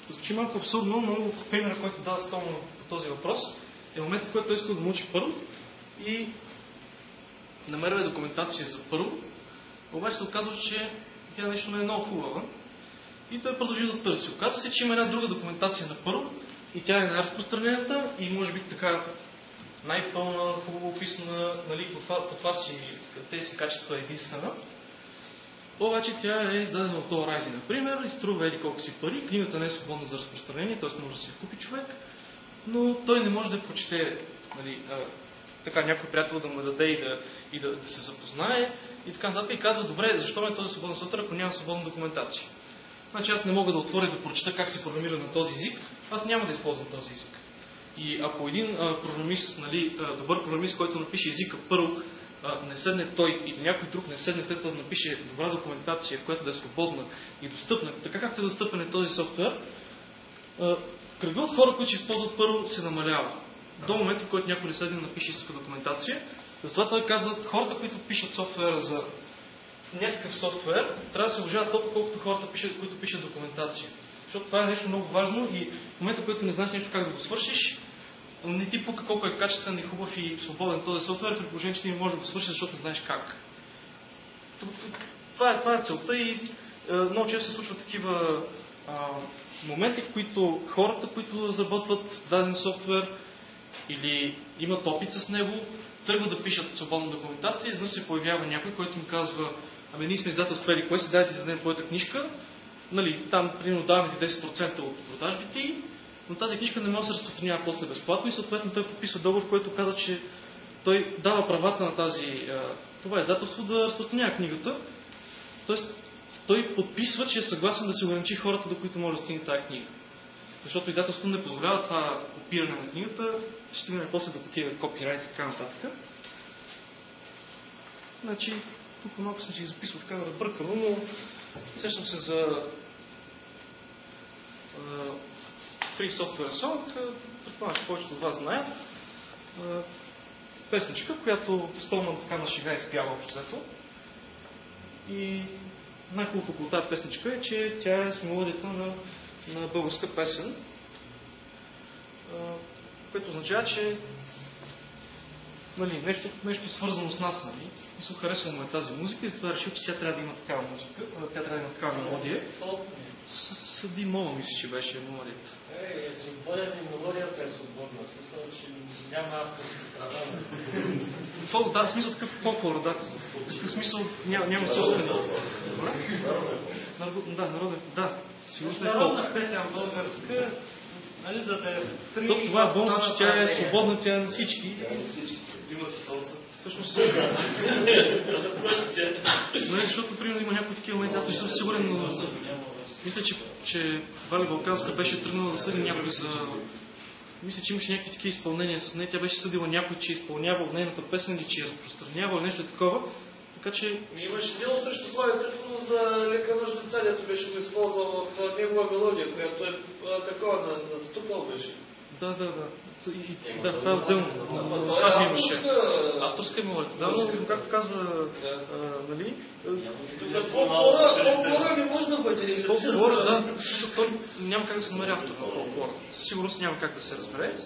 звучи малко абсурдно, но примерът, който дава Столман по този въпрос, е моментът, в който той иска да научи Пърл и намерва документация за Пърл, обаче се оказва, че тя нещо не е много хубава и той продължи да търси. Оказва се, че има една друга документация на Пърл и тя е най-разпространената и може би така най-пълна, хубаво описана, нали, по това си, тези си качества е единствена. Обаче тя е издадена от Ол Райли, например, и струва еди колко си пари. Книгата не е свободна за разпространение, т.е. може да си я купи човек, но той не може да прочете, нали, така някой приятел да му даде и да се запознае и така нататък. И казва, добре, защо ме е този свободен софтуер, ако няма свободна документация? Значи аз не мога да отворя да прочета как се програмира на този език, аз няма да използвам този език. И ако един програмист, нали, добър програмист, който напише езика Perl, не седне той или някой друг не седне след това да напише добра документация, която да е свободна и достъпна, така както е достъпен е този софтуер, кръга от хора, които ще използват Perl, се намалява. До момента, в който някой не седне да напише истинска документация. Затова той казва, хората, които пишат софтуера за някакъв софтуер, трябва да се уважават толкова, колкото хората, които пишат документация. Защото това е нещо много важно и в момента, в който не знаеш нещо как да го свършиш, не ти пука колко е качествен и хубав и свободен този софтуер, при положение, че ти не можеш да го свършиш, защото не знаеш как. Това е целта и много често се случват такива моменти, в които хората, които разработват даден софтуер или имат опит с него, тръгват да пишат свободна документация, изведнъж се появява някой, който им казва, ние сме издателство или кое си, дайте да издадем твоята книжка, нали, там примерно даваме ти 10% от продажбите, но тази книжка не може да се разпространява после безплатно и съответно той подписва договор, в който казва, че той дава правата на това издателство да разпространява книгата. Тоест, той подписва, че е съгласен да се ограничи хората, до които може да стигне тази книга. Защото издателството не позволява това копиране на книгата, ще стигне после до тия копирайт и така нататък. Значи, тук малко съм си записал така разбъркано, но сещам се за Free Software Song, предполагам, че повечето от вас знаят. Песничка, която Столман така на шега изпява общо взето. И най-хубавото около тази песничка е, че тя е с мелодията на българска песен, което означава, че нали, нещо свързано с нас. Нали. И харесваме тази музика и затова решил, че тя трябва да има такава музика, тя трябва да има такава мелодия. Съди Мола, мисля, че беше мелодията. Свободен и мелодията е свободна. Смисъл, че няма авторски права. Да, смисъл такъв фолклор, да. В смисъл няма собствен. Да, народен, да. Сигурно е народна песен българска, нали, за да е... Това е бонус, че тя е свободна, тя е на всички. Имате салса. Всъщност, защото, примерно, има някои такива моменти, аз не съм сигурен, но мисля, че Валя Балканска беше тръгнала да съди някой за... Мисля, че имаше някакви такива изпълнения с нея. Тя беше съдила някой, че изпълнява нейната песен или че я разпространява или нещо такова. Така че... Имаше дело срещу Слави Трифонов за Лека нощ деца, дето беше го използвал в негова мелодия, която е такова наступал беше. Да. Това е отделно. Това имаше. Авторска е мелодията. Да, но както казва, нали... Фолклора не може да бъде. Фолклора, да. Той няма как да се намери автор на фолклора. Със сигурност няма как да се разбере.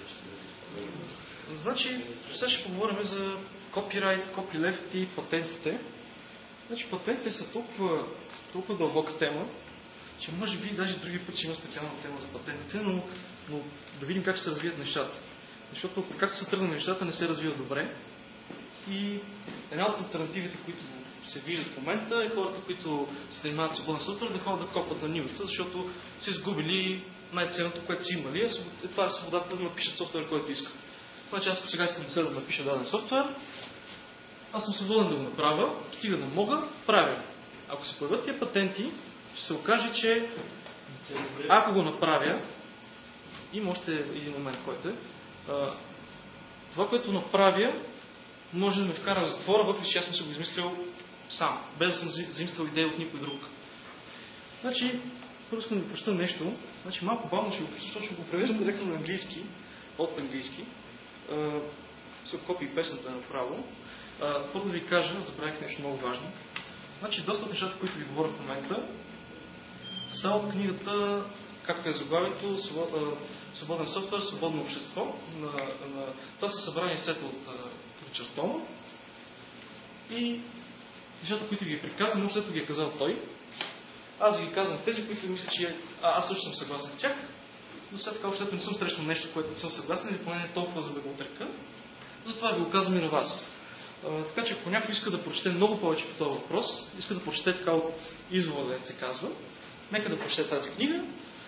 Значи, сега ще поговорим за копирайт, копилефт и патентите. Значи, патентите са толкова дълбока тема, че може би даже други път ще има специална тема за патентите, но да видим как ще се развият нещата. Защото както се тръгнат нещата, не се развиват добре. И една от алтернативите, които се виждат в момента, е хората, които се занимават свободен софтуер, да ходят да копат на нивата, защото са изгубили най-ценното, което са имали. Това е свободата да напишат софтуер, който искат. Значи аз сега искам да напиша даден софтуер, аз съм свободен да го направя, стига да мога, правя. Ако се появят тия патенти, ще се окаже, че ако го направя, има още един момент, който е, това, което направя, може да ме вкара в затвора, въпреки че аз съм се го измислил сам, без да съм заимствал идея от никой друг. Значи, първо искам да прочета нещо, значи малко бавно ще го прочета, защото ще го превеждам директно на английски, от английски. Се копи песната направо. Първо да ви кажа, забравих нещо много важно. Значи, доста от нещата, които ви говоря в момента, са от книгата както е заглавието, свободен софтуер, свободно общество. Това са събрани сета от Ричард Столман. И нещата, които ги приказвам, може да ги е казал той. Аз ви ги казвам тези, които мисля, че аз също съм съгласен с тях, но след така още не съм срещнал нещо, което не съм съгласен, или поне не толкова, за да го отрека. Затова ви го казвам и на вас. Така че ако някой иска да прочете много повече по този въпрос, иска да прочете така от извода, да се казва, нека да прочете тази книга.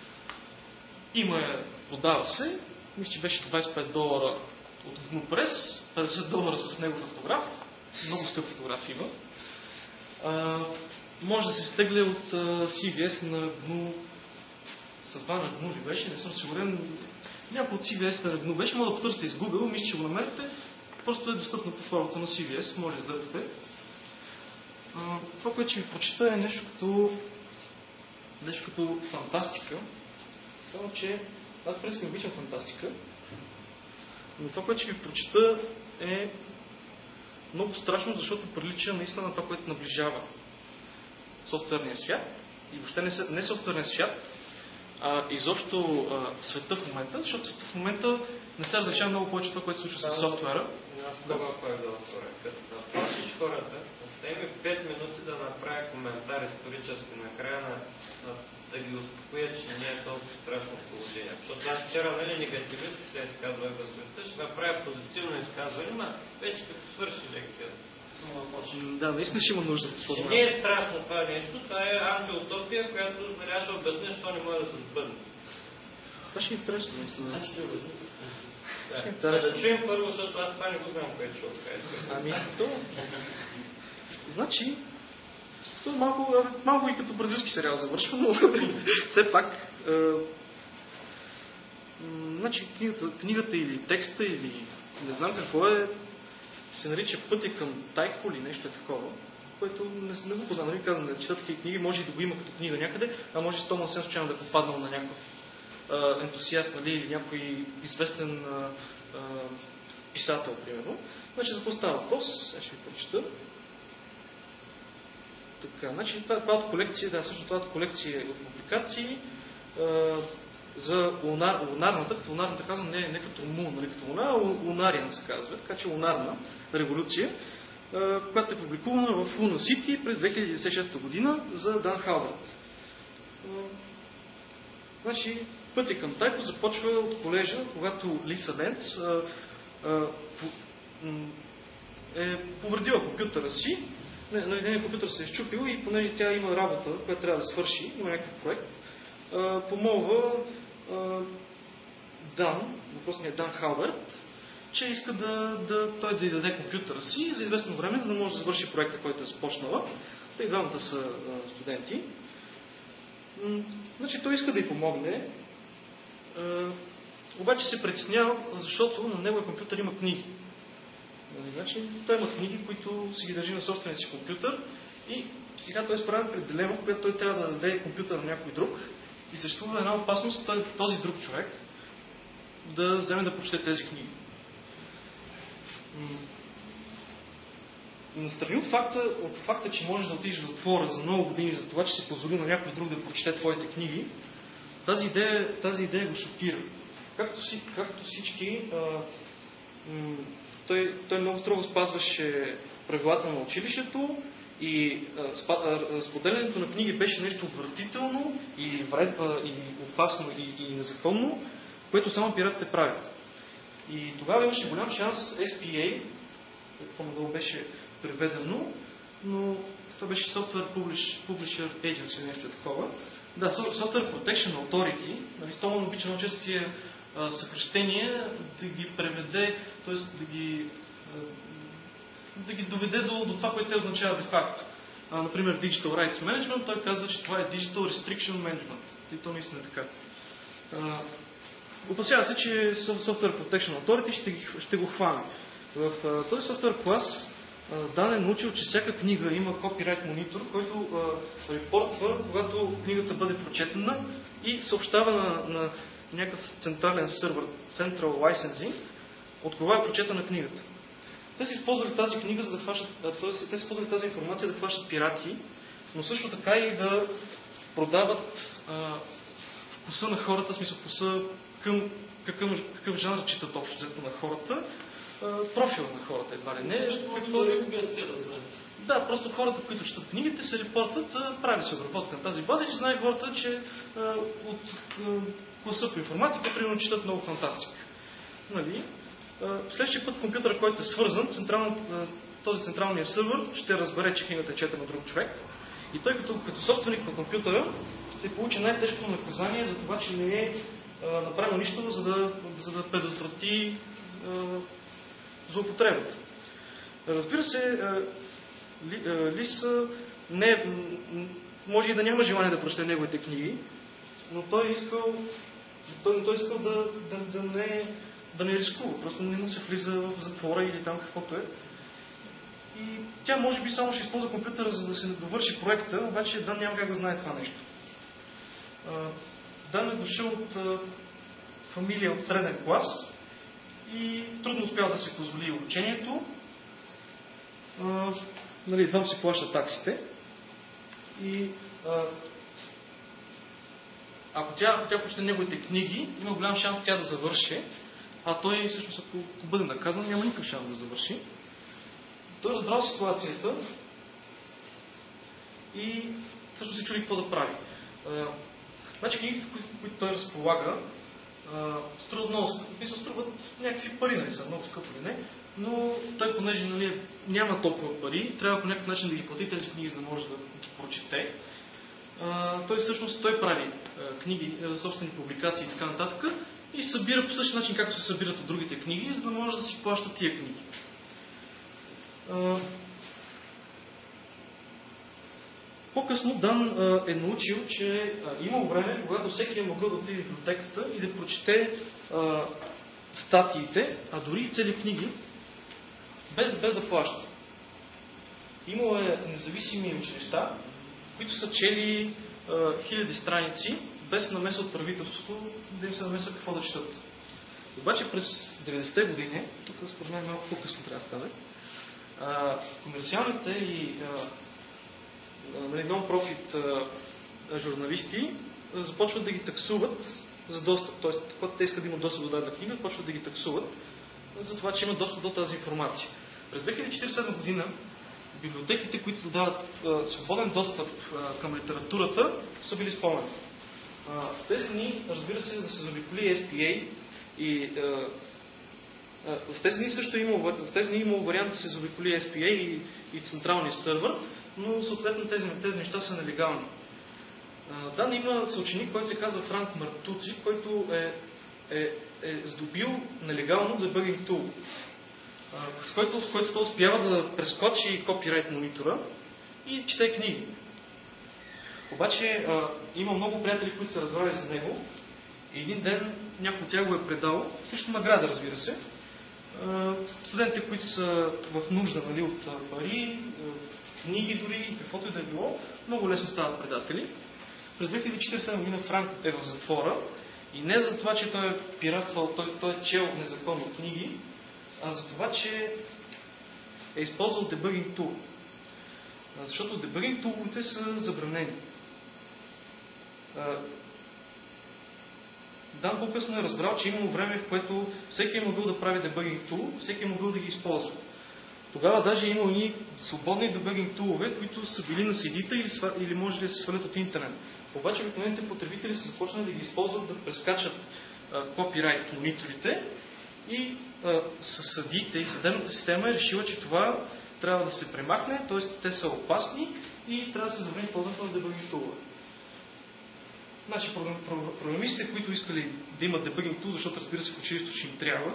Продава се, мисля, че беше $25 от GNU Press, $50 с негов автограф, много скъп фотограф има. Може да се стегне от CVS на GNU, съдба на GNU ли беше, не съм сигурен. Някой от CVS на GNU беше, може да потърсите из Google, мисля, че го намерите. Просто е достъпно по формата на CVS, може да издърпате. Това, което ще ви прочита е нещо като фантастика. Само, че аз в принцип не обичам фантастика. Но това, което ще ви прочита е много страшно, защото прилича наистина на това, което наближава софтуерния свят. И въобще не софтуерния свят, а изобщо света в момента, защото света в момента не се различава много повече това, което се случва с софтуера. Като напросиш хората, да има 5 минути да направя коментар исторически накрая да ги успокоя, че не е толкова страшно положение. Защото аз вчера негативистки се изказвах за света, ще направя позитивно изказване, но вече като свърши лекцията. Да, наистина ще има нужда. Че не е страшно това нещо, това е антиутопия, която ще обясня, защо не може да се сбъдне. Това ще е интересно, наистина. Да чуем първо, защото аз това не го знам, което ще откажа. Значи, то малко и като бразилски сериал завършва, но все пак. Значи, книгата или текста, или не знам какво е, се нарича Пътя към Тайко или нещо е такова, което не го познавам, казвам да чета такива книги, може и да го има като книга някъде, а може и Столман случайно да е попаднал на някакъв ентусиаст, нали, или някой известен писател, примерно. Значи, за какво става въпрос? Аз ще ви прочета. Така, значи, това от колекция, това от колекция от публикации за лунарната, като лунарната казвам, не като мун, нали, като луна, а лунариан се казва, така че лунарна революция, която е публикувана в Луна Сити през 2016 година за Дан Халвард. Значи, Пътя към Тайко започва от колежа, когато Лиса Ленц е повредила компютъра си, компютър се е счупил и понеже тя има работа, която трябва да свърши, има някакъв проект, помолва въпросният Дан Халвард, че иска той да й даде компютъра си за известно време, за да може да завърши проекта, който е започнала. Те двамата са студенти. Значи той иска да й помогне, обаче се притеснява, защото на неговия компютър има книги. Значи той има книги, които си ги държи на собствения си компютър и сега той е справен пред дилема, когато той трябва да даде компютър на някой друг и съществува една опасност този друг човек да вземе да прочете тези книги. Настрани от факта, че можеш да отидеш в затвора за много години за това, че си позволи на някой друг да прочете твоите книги, тази идея го шокира. Както всички, той много строго спазваше правилата на училището и споделянето на книги беше нещо отвратително и опасно и незаконно, което само пиратите правят. И тогава имаше голям шанс SPA, какво надолу беше преведено, но това беше Software Publisher Agency или нещо такова. Да, Software Protection Authority, нали, Столман обича много често тия съкръщения да ги преведе, т.е. да ги доведе до това, което те означава де-факто. Например, Digital Rights Management, той казва, че това е Digital Restriction Management. И то наистина е така. Опасява се, че Software Protection Authority ще го хване. В този софтуер клас Дан е научил, че всяка книга има копирайт монитор, който репортва, когато книгата бъде прочетена и съобщава на някакъв централен сървър, Central Licensing, от кога е прочетена книгата. Те са използвали тази книга, за да хващат, те са използвали тази информация да хващат пирати, но също така и да продават вкуса на хората, в смисъл вкуса към какъв жанр читат общо взето на хората, профила на хората едва ли не. Да, просто хората, които четат книгите, се репортват, прави се обработка на тази база и знае хората, че от класа по информатика, примерно, четат много фантастика. Нали? Следващия път компютъра, който е свързан, този централния сървър ще разбере, че книгата е четена от друг човек. И той като собственик на компютъра ще получи най-тежкото наказание за това, че не е направил нищо, за да предотврати злоупотребата. Разбира се, Лис може и да няма желание да прочете неговите книги, но той искал да не рискува. Просто не му се влиза в затвора или там каквото е. И тя може би само ще използва компютъра, за да се довърши проекта, обаче Дан няма как да знае това нещо. Дан е дошъл от фамилия от среден клас и трудно успял да се позволи обучението. Едва се плаща таксите. И ако тя прочете неговите книги, има голям шанс тя да завърши, а той всъщност ако бъде наказан, няма никакъв шанс да завърши. Той разбрал ситуацията и също се чуди какво да прави. Значи книгите, които той разполага, струват много скъпи, струват някакви пари, нали са много скъпи или не, но той, понеже няма толкова пари, трябва по някакъв начин да ги плати тези книги, за да може да ги прочете. Той прави книги, собствени публикации и така нататък и събира по същия начин, както се събират от другите книги, за да може да си плаща тия книги. По-късно Дан е научил, че имал време, когато всеки е могъл да отиде в библиотеката и да прочете статиите, а дори и цели книги, без да плаща. Имало е независими училища, които са чели хиляди страници, без намеса от правителството, да им се намеса какво да четат. Обаче през 90-те години, тук според мен малко по-късно трябва да стане, комерциалните и нон-профит журналисти започват да ги таксуват за достъп. Тоест, когато те искат да имат достъп до дадена книга, почват да ги таксуват за това, че имат достъп до тази информация. През 2047 година библиотеките, които дават свободен достъп към литературата, са били спомени. В тези дни, разбира се, да се заобиколи SPA и в тези дни също имало вариант да се заобиколи SPA и централния сървър, но съответно тези неща са нелегални. Дан има съученик, който се казва Франк Мартуци, който е здобил нелегално Debugging Tool, с който той успява да прескочи копирайт монитора и чете книги. Обаче има много приятели, които са разбрали за него и един ден някой от тях го е предал, също награда, разбира се. Студентите, които са в нужда от пари, книги дори, каквото и да е било, много лесно стават предатели. През 2047 година Франк е в затвора и не за това, че той е пиратствал, той е чел незаконно книги, а за това, че е използвал Debugging Tool. Защото Debugging Tool-овете са забранени. Дан по-късно е разбрал, че имало време, в което всеки е могъл да прави Debugging Tool, всеки е могъл да ги използва. Тогава даже имало и свободни Debugging Tool-ове, които са били на CD-та или може да се свалят от интернет. Обаче обикновените потребители са започнали да ги използват да прескачат копирайт мониторите и съдиите и съдебната система е решила, че това трябва да се премахне, т.е. те са опасни и трябва да се забрани използването на Debugging Tool-ове. Значи, програмистите, които искали да имат Debugging Tool, защото разбира се в училището ще им трябва,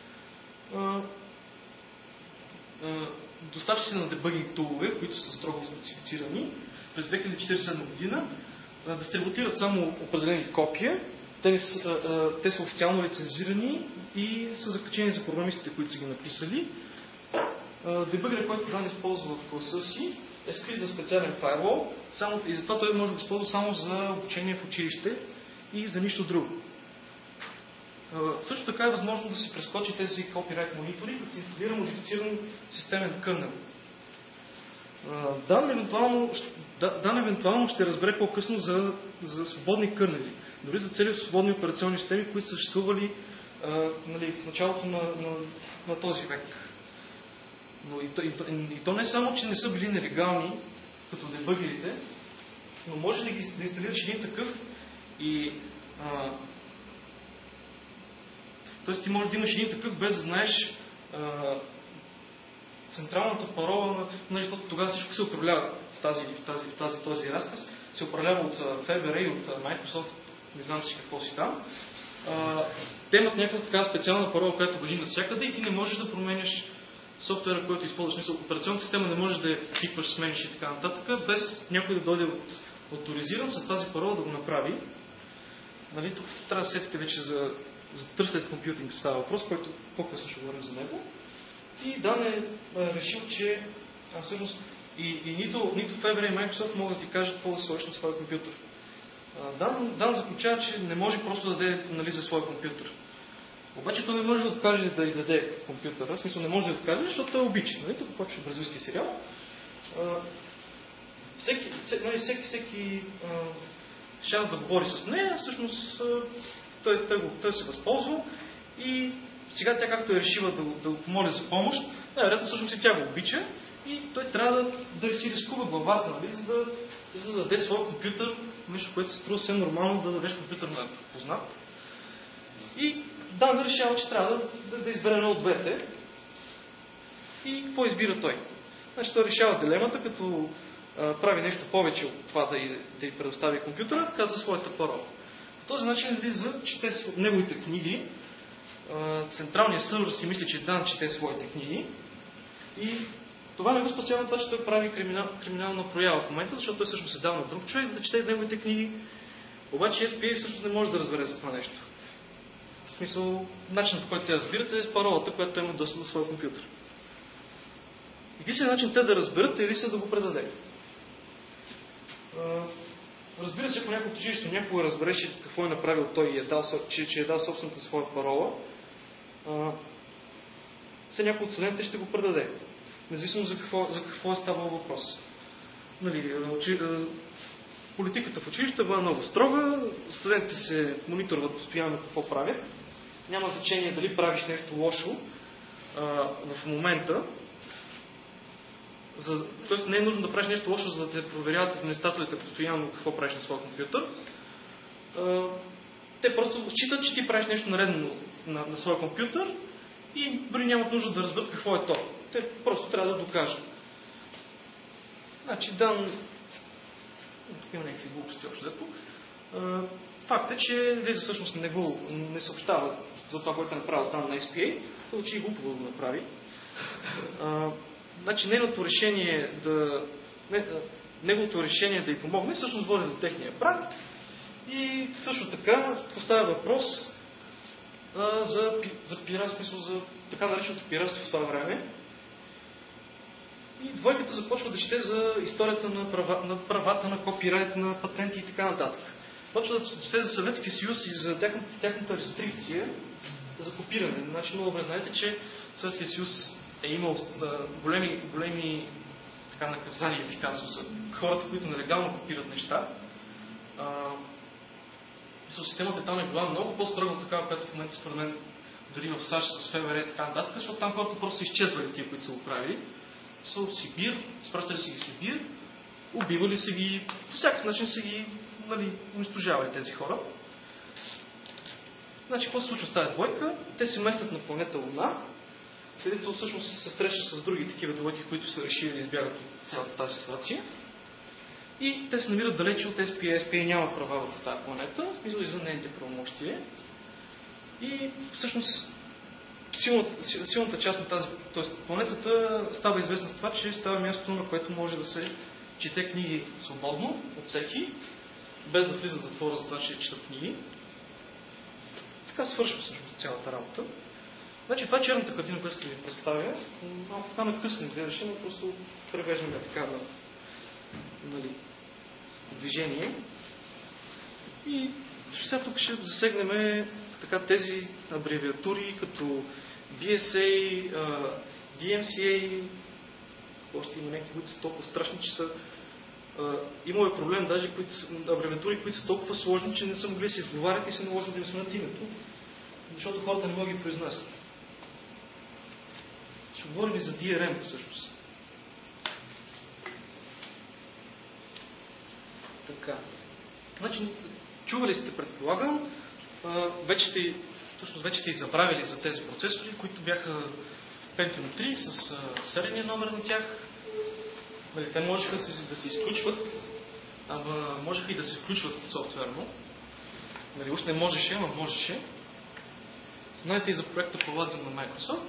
доставчици на Debugging Tool-ове, които са строго специфицирани, през 2047 година дистрибутират само определени копия. Те са официално лицензирани и са закачени за програмистите, които са ги написали. Дебъгърът, който Дан използва в класа си, е скрит за специален файлол и затова той може да го използва само за обучение в училище и за нищо друго. Също така е възможно да се прескочи тези копирайт монитори, да се инсталира модифициран системен кърнел. Дан евентуално ще разбере по-късно за свободни кърнели, дори за цели свободни операционни системи, които са съществували в началото на този век. Но и то не само, че не са били нелегални, като дебъгерите, но можеш да инсталираш един такъв и т.е. ти можеш да имаш един такъв, без да знаеш централната парола, тогава всичко се управлява в този разказ, се управлява от ФБР и от Microsoft, не знам си какво си там. Те имат някаква такава специална парола, която важи навсякъде и ти не можеш да променяш софтуера, който използваш. Операционната система не можеш да я пикваш, смениш и така нататък, без някой да дойде авторизиран с тази парола да го направи. Нали, тук трябва да сетите вече за търсет компютинг става въпрос, който по-късно ще говорим за него. И Дан е решил, че всъщност и нито ФБР и Microsoft могат да ти кажат какво да сложиш на своя компютър. Дан заключава, че не може просто да даде за своя компютър. Обаче той не може да откаже да й даде компютъра, в смисъл не може да откаже, защото той обича. Нали? Тук почва бразилския сериал. Всеки шанс да говори с нея, всъщност той се възползва и сега тя както е решила да го помоли за помощ, най-вероятно всъщност и тя го обича и той трябва да си рискува главата, нали, за да даде своя компютър, нещо, което се струва съвсем нормално да дадеш компютър на познат. И Дан решава, че трябва да избере едно от двете. И какво избира той? Значи той решава дилемата, като прави нещо повече от това да й предостави компютъра, казва своята парола. По този начин влиза, чете неговите книги. Централният сървър си мисли, че Дан чете своите книги. И това не го спасява това, че той прави криминална проява в момента, защото той всъщност се дал на друг човек да чете неговите книги. Обаче SPA всъщност не може да разбере за това нещо. В смисъл, начинът, по който те разбират е с паролата, която той има достъп до своя компютър. Единственият начин те да разберат или са да го предаде. Разбира се, ако някой от училището някога разбереше какво е направил той и че е дал собствената своя парола, все някой от студентите ще го предаде. Независимо за какво е ставало въпрос. Нали, политиката в училището е много строга, студентите се мониторват постоянно какво правят. Няма значение дали правиш нещо лошо в момента. Тоест не е нужно да правиш нещо лошо, за да те проверяват администраторите постоянно какво правиш на своя компютър. Те просто считат, че ти правиш нещо наредно на своя компютър и дори нямат нужда да разберат какво е то. Те просто трябва да докажат. Значи Дан... Има някакви глупости общо дето. Факт е, че Лиза всъщност не съобщава за това, което е направил там на SPA, защото че и глупо да го направи. Значи неговото решение да й помогне всъщност води до техния брак и също така поставя въпрос за пиратство, за така нареченото пиратство в това време. И двойката започва да чете за историята на правата на копирайт, на патенти и така нататък. Почва да чете за Съветския съюз и за тяхната рестрикция за копиране. Значи много добре знаете, че Съветския съюз е имал големи така, наказания, ефикасно за хората, които нелегално копират неща. Системата там е била много по-строга такава, която в момента според мен дори в САЩ с ФБР и така нататък, защото там хората просто изчезвали тия, които са го правили. Са в Сибир, спращали си ги в Сибир, убивали са ги, по всякакъв начин са ги унищожавали тези хора. Значи, какво се случва с тази двойка? Те се местят на планета Луна, където всъщност се срещат с други такива двойки, които са решили да избягат от цялата тази ситуация. И те се намират далече от SPA. SPA няма права в тази планета, в смисъл извън нейните правомощия. И всъщност силната част на тази, т.е. планетата става известна с това, че става място, на което може да се чете книги свободно от всеки, без да влизат в затвора за това, че четат книги. Така свършва всъщност цялата работа. Значи това е черната картина, която ще ви представя. Малко така накъсно гледаше, но просто превеждаме така на движение. И сега тук ще засегнем така тези абревиатури, като BSA, DMCA, още има някакви, които са толкова страшни, че са... Имало е проблем даже, абревиатури, които са толкова сложни, че не са могли да се изговарят и се наложи да им сменят името, защото хората не могат да ги произнасят. Ще говорим и за DRM всъщност. Така. Значи, чували сте, предполагам, вече сте и забравили за тези процесори, които бяха Pentium 3 с серийния номер на тях. Те можеха да се изключват, ама можеха и да се включват софтуерно. Уж не можеше, ама можеше. Знаете и за проекта Palladium на Microsoft,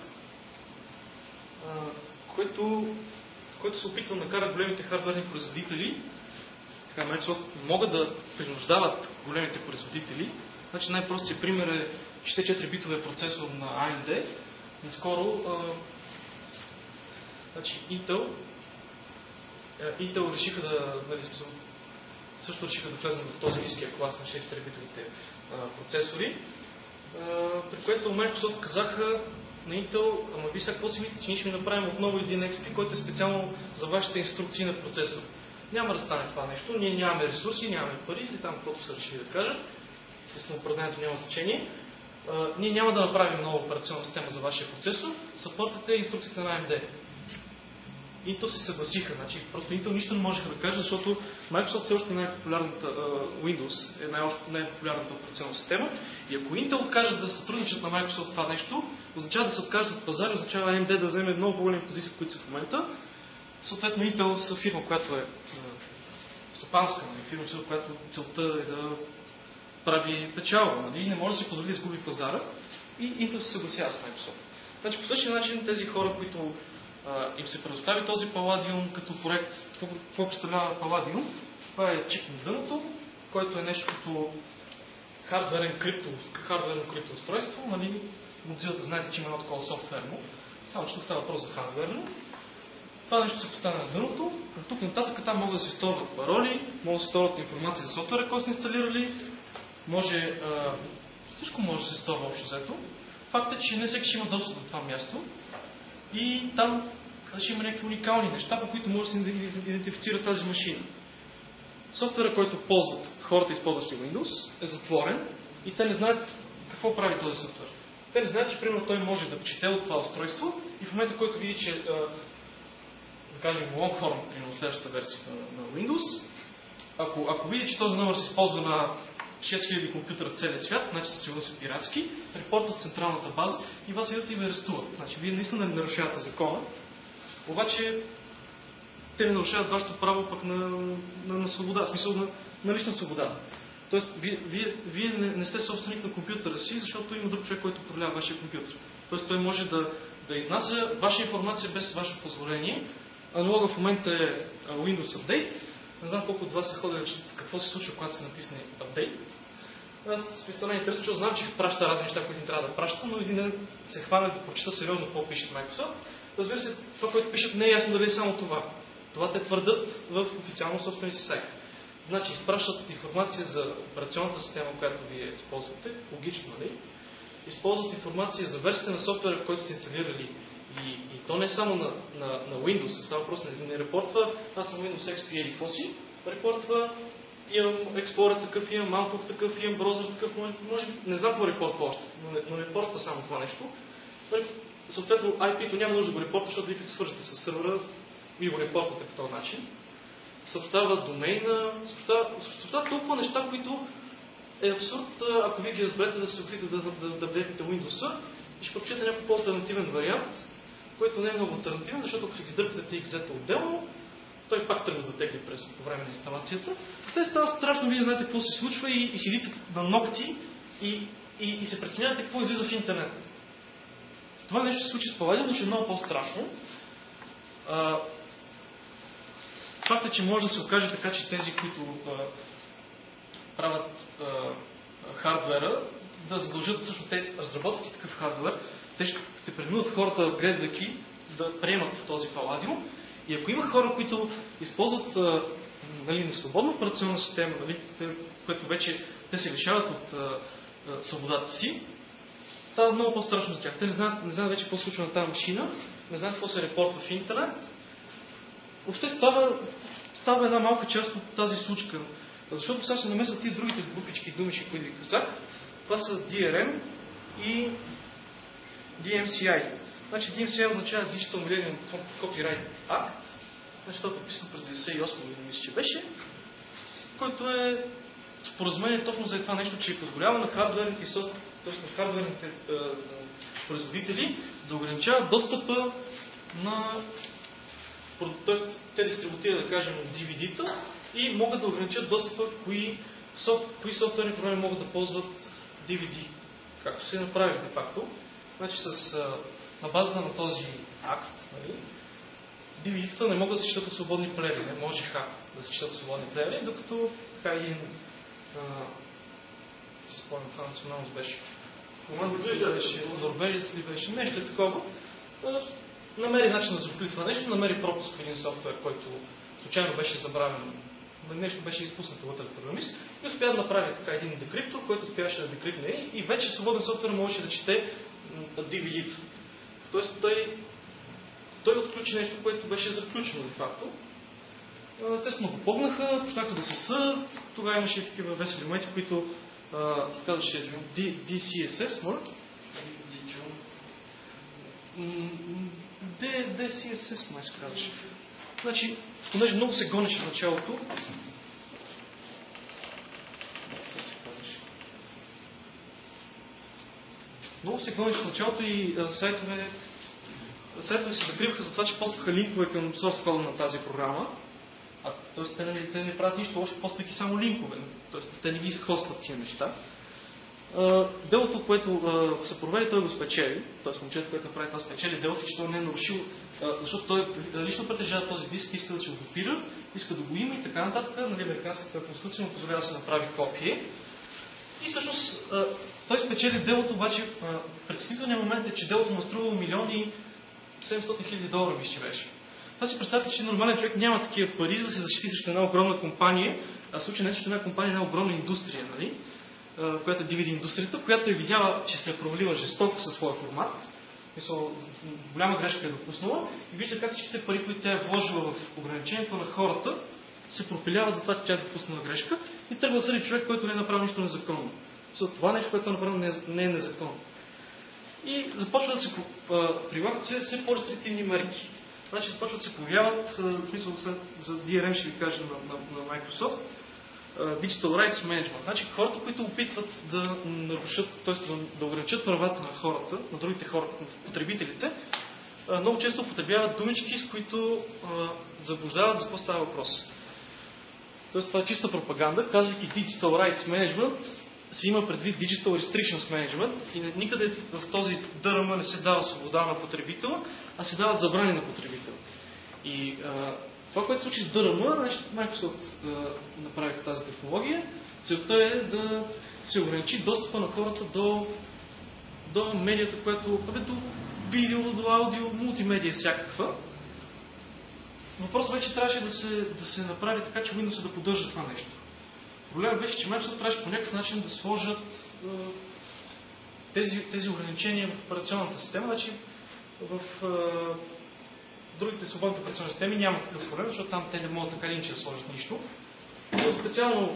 който се опитва да накара големите хардверни производители, така Microsoft, могат да принуждават големите производители. Значи най-простият пример е 64-битовия процесор на AMD. Наскоро Intel решиха също решиха да влезнат в този ниския клас на 64-битовите процесори, при което Microsoft казаха на Intel, ама вие сега какво си мислите, че ние ще направим отново един XP, който е специално за вашите инструкции на процесор. Няма да стане това нещо, ние нямаме ресурси, нямаме пари, или там каквото са решили да кажат, естествено оправданието няма значение. Ние няма да направим нова операционна система за вашия процесор, съпортите инструкциите на AMD. Intel се съгласиха, значи просто Intel нищо не можеха да кажат, защото Microsoft все още е най-популярната Windows, е най-популярната операционна система. И ако Intel откажат да сътрудничат на Microsoft това нещо, означава да се откажат от пазара, означава AMD да вземе много по-големи позиции, в които са в момента. Съответно Intel са фирма, която е стопанска, фирма, която целта е да прави печалба, нали? Не може да си позволи да изгуби пазара и Intel се съгласява с Microsoft. Значи по същия начин тези хора, които им се предостави този Palladium като проект, какво представлява Palladium? Това е чип на дъното, който е нещо като хардверно криптоустройство, нали? Mozilla, знаете, че има едно такова софтуерно, само че тук става въпрос за хардверно. Това нещо се поставя на дъното, от тук нататък там могат да се сторват пароли, могат да се сторват информация за софтуера, който сте инсталирали, всичко може да се сторва общо взето. Факт е, че не всеки ще има достъп до това място и там ще има някакви уникални неща, по които може да се идентифицира тази машина. Софтуера, който ползват хората, използващи Windows, е затворен и те не знаят какво прави този софтуер. Те не знаят, че примерно той може да чете от това устройство и в момента, който види, че да кажем Longhorn, примерно следващата версия на Windows, ако види, че този номер се използва на 6000 компютъра в целия свят, значи сигурно са пиратски, репортват в централната база и вас идват и ви арестуват. Значи вие наистина не нарушавате закона, обаче те не нарушават вашето право пък на свобода, в смисъл на лична свобода. Тоест, вие не сте собственик на компютъра си, защото има друг човек, който управлява вашия компютър. Тоест, той може да изнася ваша информация без ваше позволение. Аналога в момента е Windows Update. Не знам колко от вас са ходили да четат какво се случва, когато се натисне Update. Аз ми стана интересно, защото знам, че праща разни неща, които им трябва да праща, но един се хвана да прочита сериозно какво пише Microsoft. Разбира се, това, което пишат, не е ясно дали е само това. Това те твърдат в официално собствения си сайт. Значи, изпращат информация за операционната система, която вие използвате, логично, нали? Използват информация за версията на софтуера, който сте инсталирали. И то не е само на Windows, става въпрос, не репортва, аз съм Windows XP или какво си, репортва, имам Explorer такъв, имам Outlook такъв, имам браузър такъв, може не знам какво репортва още, но не репортва само това нещо. Съответно, IP-то няма нужда да го репортва, защото вие като се свържете с сървъра и го репортвате по този начин. Съобщава домейна, съобщава толкова неща, които е абсурд, ако вие ги разберете да се съгласите да вдепнете Windows-а и ще прочете някакъв по-алтернативен вариант, който не е много алтернативен, защото ако си ги дърпате TXZ-та отделно, той пак тръгва да тегли по време на инсталацията. Те става страшно, вие знаете какво се случва и седите на ногти и се преценявате какво излиза в интернет. Това нещо се случи с Palladium, но ще е много по-страшно. Факт е, че може да се окаже така, че тези, които правят хардвера, да задължат, също те разработвайки такъв хардвер, те ще принудят хората, гледайки, да приемат този Palladium. И ако има хора, които използват несвободна операционна система, което вече те се лишават от свободата си, става много по-страшно за тях. Те не знаят вече какво се случва на тази машина, не знаят какво се репортва в интернет въобще става една малка част от тази случка. Защото сега се намесват и другите буквички и думички, които ви казах. Това са DRM и DMCI. Значи DMCI означава Digital Millennium Copyright Act. Значи това е подписан през 1998 година, мисля, че беше, който е споразумение точно за това нещо, че позволява на хардверните, т.е. на хардверните производители да ограничават достъпа на... Т.е. те дистрибутират, да кажем, DVD-та и могат да ограничат достъпа кои софтуерни програми могат да ползват DVD, както се направи де-факто. Значи на базата на този акт, нали, DVD-та не могат да се четат от свободни плеери, не можеха да се четат от свободни плеери, докато така и си спомням, това националност беше. Норвежец ли беше, нещо такова. Намери начин да заобиколи това нещо, намери пропуск в един софтуер, който случайно беше забравен, нещо беше изпуснато вътре програмист и успя да направи така един декриптор, който успяваше да декрипне и вече свободен софтуер можеше да чете DVD-та. Тоест той отключи нещо, което беше заключено де факто. Естествено го помнаха, почнаха да се съдят, тогава имаше и такива весели моменти, в които ти казваше DCSS, моля? DCSS, май се казваше. Значи, понеже много се гонеше в началото, и сайтове се закриваха за това, че постваха линкове към source кода на тази програма. Тоест, те не правят нищо лошо, поствайки само линкове. Тоест, те не ги хостват тия неща. Делото, което се провери, той го спечели. Тоест, момчето, което направи това, спечели делото, че той не е нарушил, защото той лично притежава този диск, иска да се го копира, иска да го има и така нататък. Нали, американската конституция му позволява да се направи копие. И всъщност той спечели делото, обаче притеснителният момент е, че делото му струвало $1,700,000, мисля, че беше. Това си представете, че нормален човек няма такива пари, за да се защити срещу една огромна компания, а в случай не срещу една компания, една огромна индустрия, нали? Която е DVD индустрията, която е видяла, че се е провалила жестоко със своя формат. Мисъл, голяма грешка е допуснала и вижда как всичките пари, които тя е вложила в ограничението на хората, се пропиляват за това, че тя е допуснала грешка и тръгва да съди човек, който не е направил нищо незаконно. Това нещо, което е направено, не е незаконно. И започва да се прилагат все по-рестриктивни мерки. Значи започват да се появяват, в смисъл за DRM ще ви кажа на Microsoft, Digital Rights Management. Значи хората, които опитват да нарушат, т.е. да ограничат правата на хората, на другите хора, на потребителите, много често употребяват думички, с които заблуждават за какво става въпрос. Тоест това е чиста пропаганда, казвайки Digital Rights Management, се има предвид Digital Restrictions Management и никъде в този DRM не се дава свобода на потребителя, а се дават забрани на потребителя. И това, което се случи с DRM, Microsoft направиха тази технология, целта е да се ограничи достъпа на хората до медията, която до видео, до аудио, мултимедия всякаква. Въпросът вече трябваше да се направи така, че Windows да поддържа това нещо. Проблемът беше, че Microsoft трябваше по някакъв начин да сложат тези ограничения в операционната система. Значи в другите свободните операционни системи няма такъв проблем, защото там те не могат така или иначе да сложат нищо. Но специално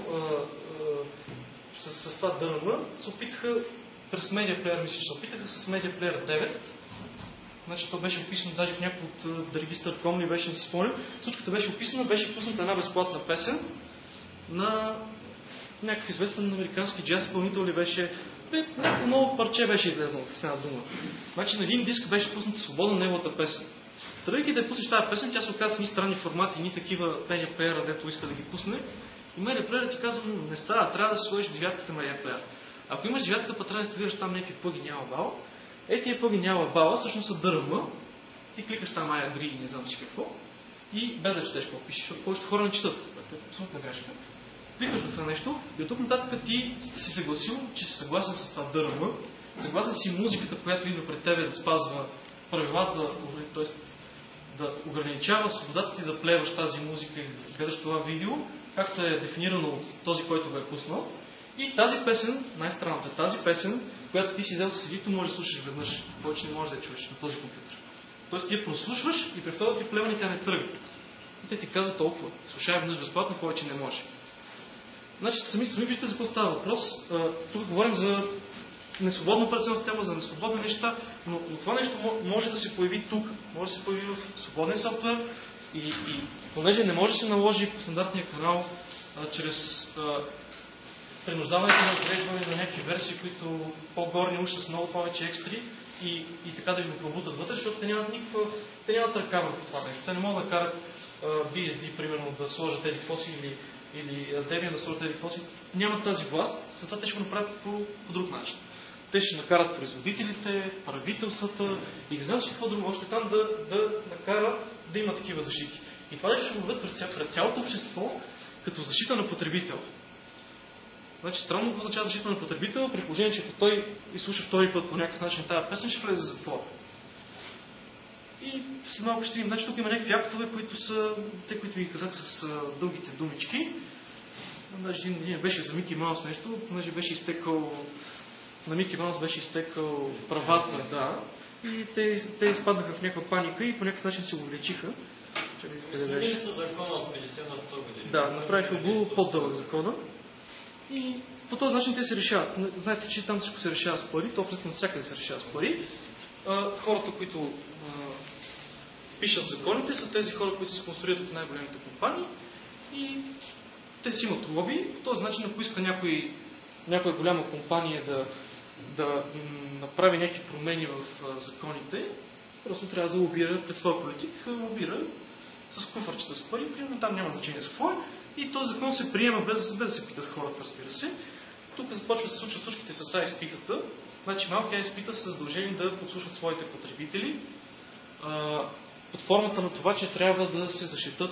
с това DRM се опитаха през Media Player, мисля, че се опитаха с Media Player 9. Значи то беше описано даже в някой от регистър.com ли беше, не си спомням. Случката беше описана, беше пусната една безплатна песен на някакъв известен американски джаз изпълнител ли беше. Някакво ново парче беше излезнало в една дума. Значи на един диск беше пусната свободно неговата песен. Тръгвайки да я пуснеш тази песен, тя се оказа ни странни формати, ни такива Media Player, дето иска да ги пусне. И Media Player ти казва, не става, трябва да сложиш девятката Media Player. Ако имаш девятката, па трябва да инсталираш там някакви плагини Alabama. Тия плагини Alabama всъщност са DRM. Ти кликаш там I agree и не знам си какво. И без да четеш какво пишеш, защото повечето хора не четат. Това е абсолютна грешка. Кликаш на това нещо и от тук нататък ти си съгласил, че си съгласен с това DRM, съгласен си музиката, която идва пред тебе да спазва правилата, т.е. да ограничава свободата ти да плеваш тази музика и да гледаш това видео, както е дефинирано от този, който го е пуснал. И тази песен, най-странната, тази песен, която ти си взел с CD-то, може да слушаш веднъж, повече не можеш да я чуеш на този компютър. Тоест ти я прослушваш и при второто ти плеване тя не тръгва. и те ти казват толкова. Слушай веднъж безплатно, повече не може. Значи сами виждате за какво става въпрос. Тук говорим за несвободна операционна система, за несвободни неща, но това нещо може да се появи тук, може да се появи в свободния софтуер и понеже не може да се наложи по стандартния канал чрез принуждаването на отреждане на някакви версии, които по-горни уж с много повече екстри и така да ги пробутат вътре, защото те нямат ръка върху това нещо. Те не могат да карат BSD, примерно, да сложат еди какво си или Debian да сложат еди какво си. Нямат тази власт, затова те ще го направят по друг начин. Те ще накарат производителите, правителствата и не знам си какво друго още там да накара да има такива защити. И това нещо ще го дадат пред цялото общество като защита на потребител. Значи странно какво означава защита на потребител, при положение, че ако той изслуша втори път по някакъв начин тази песен, ще влезе в затвора. И след малко ще видим, значи тук има някакви актове, които са, те, които ви казах с дългите думички. Значи един беше за Мики Маус нещо, понеже беше изтекал, на Мики Маус беше изтекал правата, да. И те изпаднаха в някаква паника и по някакъв начин се увеличиха. Сменили са закона от 50 на 100 години. Да, направиха го по-дълъг закона. И по този начин те се решават. Знаете, че там всичко се решава с пари, то навсякъде се решава с пари. Хората, които пишат законите, са тези хора, които се спонсорират от най-големите компании и те си имат лоби. По този начин, ако иска някоя голяма компания да направи някакви промени в законите, просто трябва да лобира пред своя политик, лобира с куфърчета с пари, примерно там няма значение с какво е. И този закон се приема без да се питат хората, разбира се. Тук започва да се случват случките с ISP-тата. Значи малки ISP-та са задължени да подслушват своите потребители под формата на това, че трябва да се защитат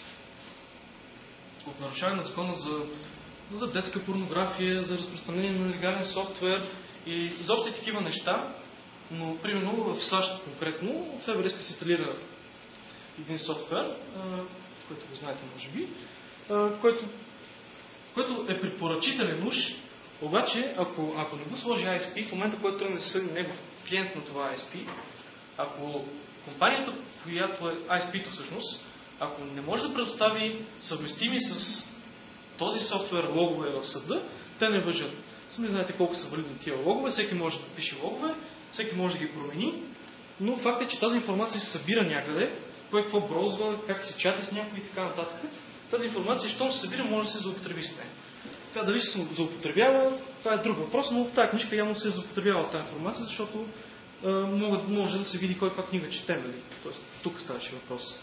от нарушаване на закона за детска порнография, за разпространение на нелегален софтуер и за още такива неща. Но, примерно, в САЩ конкретно, в Everest се инсталира един софтуер, който го знаете, може би, който е препоръчителен уж, обаче, ако не го сложи ISP, в момента, който тръгне да се съди негов клиент на това ISP, ако компанията, която е ISP-то всъщност, ако не може да предостави съвместими с този софтуер логове в съда, те не важат. Сами знаете колко са валидни тия логове, всеки може да пише логове, всеки може да ги промени, но факт е, че тази информация се събира някъде, кой какво брозва, как се чати с някой и така нататък. Тази информация, щом се събира, може да се злоупотреби с нея. Сега дали се злоупотребява, това е друг въпрос, но в тази книжка явно се злоупотребява тази информация, защото може да се види кой каква книга чете, нали? Тоест, тук ставаше въпрос.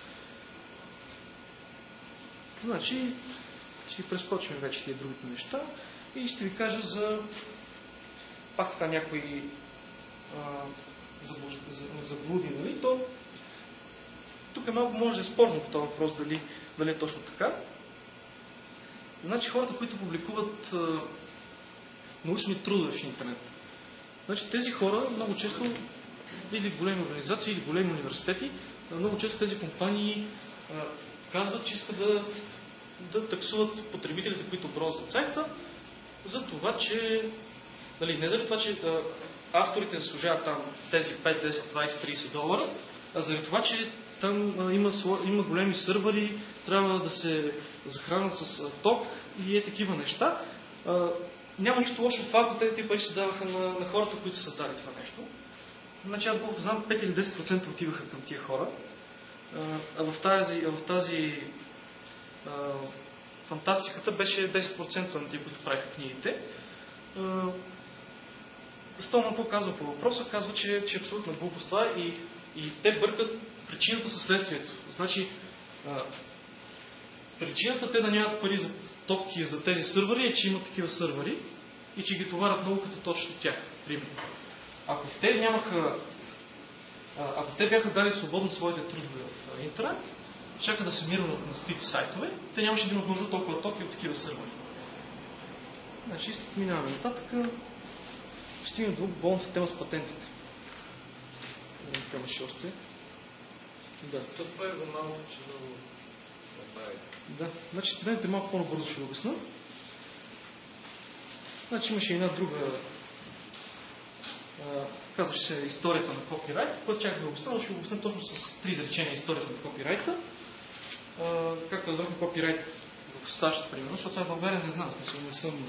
Значи, ще прескочим вече тия другите неща и ще ви кажа за пак така някои заблуди, нали? То тук е малко може да е спорно по този въпрос, дали е точно така. Значи хората, които публикуват научни трудове в интернет. Значи тези хора много често, или големи организации, или големи университети, много често тези компании казват, че искат да таксуват потребителите, които брозват сайта, за това, че не заради това, че авторите заслужават там тези 5, 10, 20, 30 долара, а заради това, че там има големи сървъри, трябва да се захранят с ток и такива неща. Няма нищо лошо в това, ако тези пари се даваха на хората, които са създали това нещо. Значи аз колко знам, 5 или 10% отиваха към тия хора. А в тази фантастиката беше 10% на тия, които правиха книгите. Столман какво казва по въпроса? Казва, че е абсолютно глупост това и те бъркат причината със следствието. Значи, причината те да нямат пари за топки за тези сървъри е, че имат такива сървъри и че ги товарят науката точно тях. Примерно. Ако те бяха дали свободно своите трудове в интернет, чака да се мират на стотици сайтове, те нямаше да имат нужда толкова токи от такива сървъри. Значи, минаваме нататък. Стигнем до болната тема с патентите. Имаше още. Да. Това е го малко, че много направи. Да. Значи, патентите малко по-набързо ще го обясна. Значи, имаше една друга казваше се историята на копирайт, което чак да го обясня, но ще го обясня точно с 3 изречения историята на копирайта. както разбрахме, копирайт в САЩ, примерно, защото сега в България не знам, в смисъл не съм...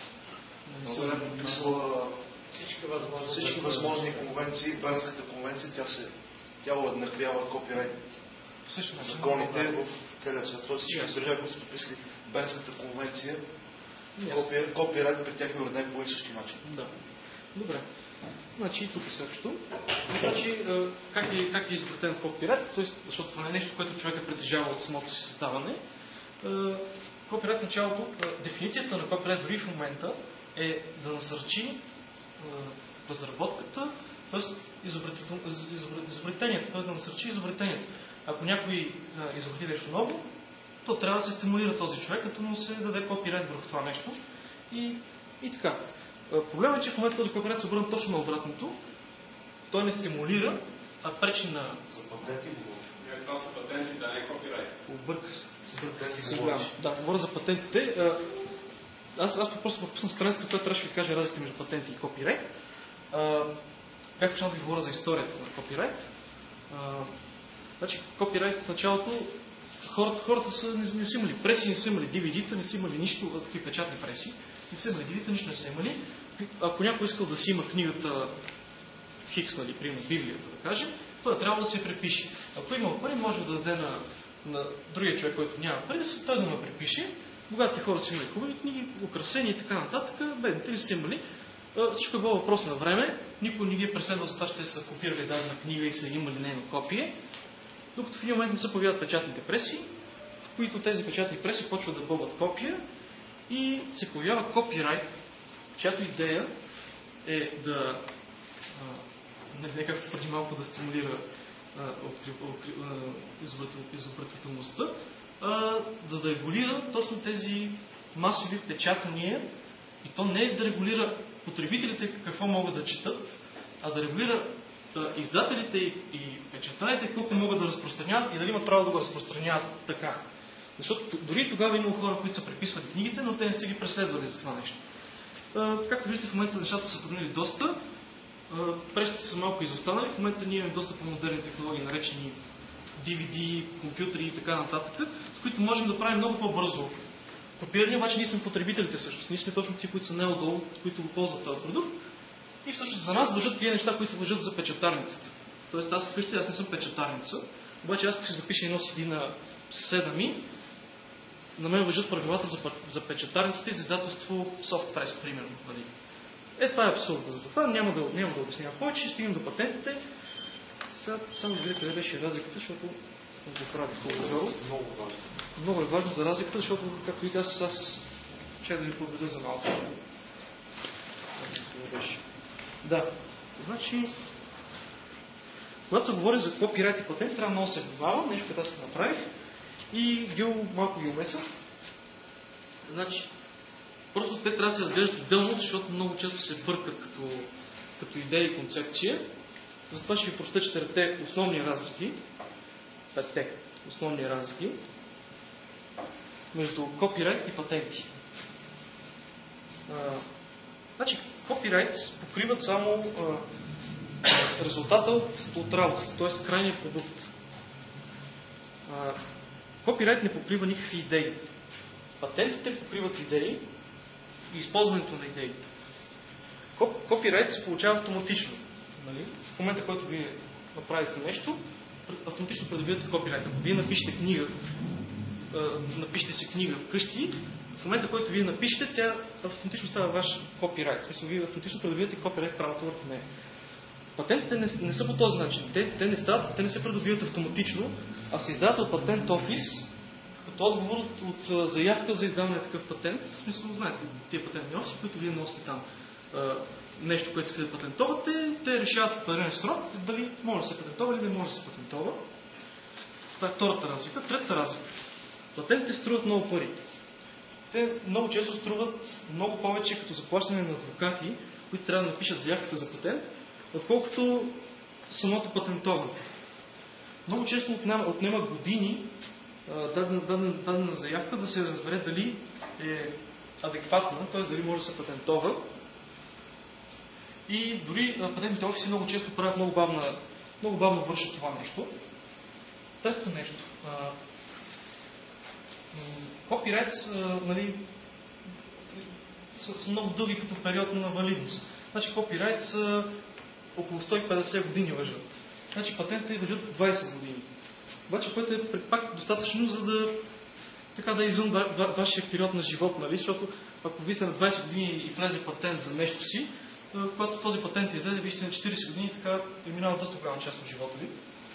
Всички възможни конвенции, Бернската конвенция, тя уеднаквява копирайт законите в целия свят. Тоест всички държави, които са подписали Бернската конвенция, копирайт при тях е уреден по същи начин. Да. Добре. Значи и тук също. Значи, как е изобретен копирайт, т.е. защото това не е нещо, което човек е притежавал от самото си създаване. Копирайт началото, дефиницията на копирайт дори в момента е да насърчи разработката, т.е. изобретението, т.е. да насърчи изобретението. Ако някой изобрети нещо ново, то трябва да се стимулира този човек, като му се даде копирайт върху това нещо. И така. Проблемът е, че в момента този копирайт се обърна точно на обратното. Той не стимулира, а пречи на... За патенти говориш. Това са патенти, да не е копирайт. Обърка се. Да, говоря за патентите. Аз просто пропуснах страницата, която трябваше да ви кажа разликите между патенти и копирайт. Как почнах да ви говоря за историята на копирайт. Значи, копирайт в началото хората не са имали преси, не са имали DVD-та, не са имали нищо, такива печатни преси, не са имали DVD-та, нищо не са имали. Ако някой искал да си има книгата Хикс, нали, примерно Библията, да кажем, той трябва да се препише. Ако има пари, може да даде на другия човек, който няма пари, той да му препише. Богатите хора са имали хубави книги, украсени и така нататък, бедните ли са имали. Всичко е било въпрос на време, никой не ги е преследвал за това, че те са копирали дадена книга и са имали нейно копие, докато в един момент не се появяват печатните преси, в които тези печатни преси почват да бъдат копия и се появява копирайт, чиято идея е да, не както преди малко да стимулира изобретателността, за да регулира точно тези масови печатания, и то не е да регулира потребителите какво могат да четат, а да регулира издателите и печатарите колко могат да разпространяват и дали имат право да го разпространяват така. Защото дори тогава има хора, които са преписвали книгите, но те не са ги преследвали за това нещо. Както виждате, в момента нещата са променили доста. Пресите са малко изостанали. В момента ние имаме доста по-модерни технологии, наречени DVD, компютри и така нататък, с които можем да правим много по-бързо копиране, обаче ние сме потребителите всъщност. Ние сме точно ти, които са неудобно, които го ползват този продукт. И всъщност за нас важат тия неща, които важат за печатарницата. Тоест аз вижте, аз не съм печатарница, обаче аз ако си запиша едно CD на съседа ми, на мен важат правилата за печатарницата и за издателство SoftPress, примерно. Това е абсурдно. Затова няма да обяснявам повече, ще стигнем до патентите. Сега само да видя къде беше разликата, защото го прави по-отгоре. Много е важно за разликата, защото, както видите, аз ще да ви победа за малко. Да, значи, когато се говори за копирайт и патент, трябва много се внимава, нещо, което аз се направих и малко ги умесам. Значи, просто те трябва да се разглеждат отделно, защото много често се бъркат като идея и концепция. Затова ще ви прочета четирите основни разлики. Петте основни разлики между копирайт и патенти. Значи, копирайт покриват само резултата от работата, т.е. крайния продукт. Копирайт не покрива никакви идеи. Патентите покриват идеи и използването на идеи. Копирайт се получава автоматично. Нали? В момента, който вие направите нещо, автоматично придобивате копирайт. Ако вие напишете си книга вкъщи, в момента, в който вие напишете, тя автоматично става ваш копирайт. В смисъл, вие автоматично придобивате копирайт правото върху нея. Патентите не са по този начин. Те не се придобиват автоматично, а се издават от патент офис, като отговор от заявка за издаване на такъв патент. В смисъл, знаете, тия патентни офиси, които вие носите там нещо, което искате да патентовате, те решават в определен срок дали може да се патентова или не може да се патентова. Това е втората разлика. Третата разлика. Патентите струват много пари. Те много често струват много повече като заплащане на адвокати, които трябва да напишат заявката за патент, отколкото самото патентоване. Много често отнема години дадена заявка да се разбере дали е адекватна, т.е. дали може да се патентова. И дори патентните офиси много често правят много бавно вършат това нещо. Третото нещо. Копирайт нали, са много дълги като период на валидност. Значи копирайт са около 150 години въжат. Значи патентите въжат 20 години. Обаче, което е пак достатъчно, за да така да е извън вашия период на живот, нали? Защото ако вие сте на 20 години и влезе патент за нещо си, когато този патент излезе, вие сте на 40 години, така е минала доста голяма част от живота ви.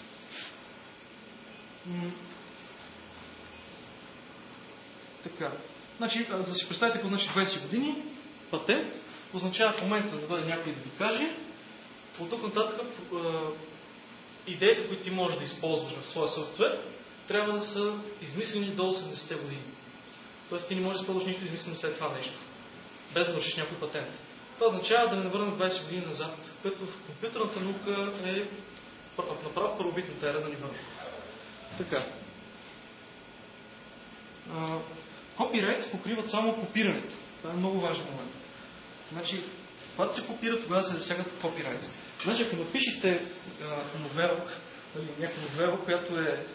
Така. Значи, за да си представите какво значи 20 години, патент означава в момента да бъде някой да ви каже, от тук нататък идеите, които ти можеш да използваш в своя софтуер, трябва да са измислени до 80-те години. Тоест ти не можеш да използваш нищо измислено след това нещо, без да вършиш някой патент. Това означава да не върнем 20 години назад, което в компютърната наука е направо първобитната ера да ни върне. Така. Копирайт покриват само копирането. Това е много важен момент. Значи, когато се копира, тогава се засягат копирайт. Значи, ако напишете новела, някаква новела, която е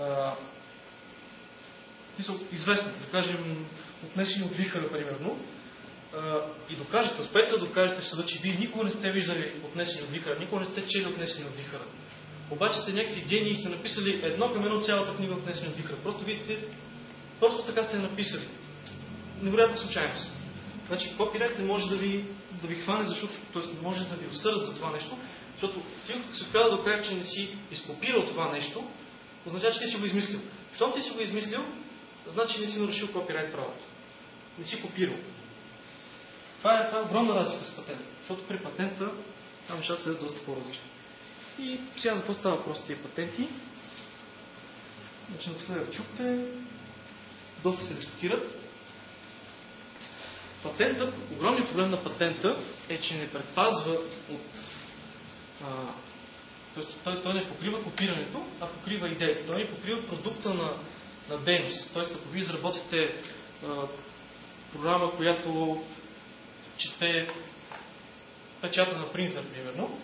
известна, да кажем, отнесени от вихъра, примерно, и докажете, успеете да докажете в съда, че вие никога не сте виждали отнесени от вихъра, никога не сте чели отнесени от вихъра. Обаче сте някакви гении и сте написали едно към едно цялата книга отнесени от вихъра. Просто така сте написали. Невероятна случайност. Значи копирайт не може да ви хване, защото т.е. може да ви осъдят за това нещо, защото ти се успява да докажеш, че не си изкопирал това нещо, означава, че ти си го измислил. Щом ти си го измислил, значи не си нарушил копирайт правото. Не си копирал. Това е огромна разлика с патента, защото при патента там нещата са доста по-различни. И сега за какво става въпрос тия патенти? Значи напоследък чухте, доста се дискутират. Патентът, огромният проблем на патента е, че не предпазва от... той не покрива копирането, а покрива идеята. Той не покрива продукта на дейност. Тоест, ако вие изработите програма, която чете печата на принтер, примерно,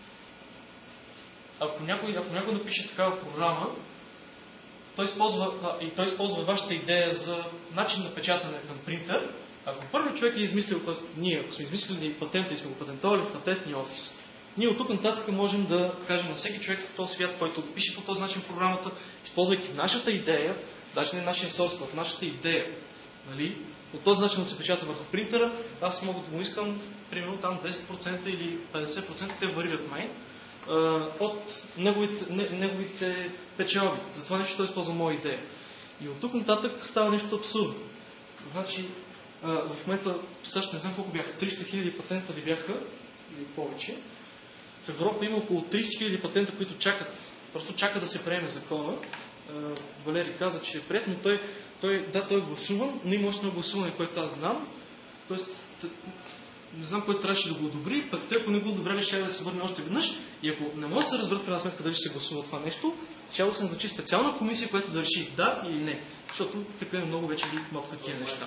ако някой напише такава програма, той използва вашата идея за начин на печатане към принтер. Ако първият човек е измислил, т.е. ние, ако сме измислили патента и сме го патентовали в патентния офис, ние от тук нататък можем да кажем на всеки човек в този свят, който пише по този начин програмата, използвайки нашата идея, даже не нашия сорс, в нашата идея, нали? По този начин да се печата върху принтера, аз мога да го искам, примерно там 10% или 50%, те варират май, от неговите печалби. Затова нещо той използва моя идея. И от тук нататък става нещо абсурдно. Значи, в момента, също не знам колко бяха, 300 000 патента ли бяха, или повече. В Европа има около 30 000 патента, които просто чакат да се приеме закона. Валери каза, че е приет, но той е гласуван, но има още на гласуване, което аз знам. Тоест, не знам кой трябваше да го одобри, пък те, ако не го одобряли, ще да се върне още веднъж. И ако не може да се разберат в крайна сметка дали ще се гласува това нещо, ще да се назначи специална комисия, която да реши да или не. Защото прекалено много вече ги моткат тия неща.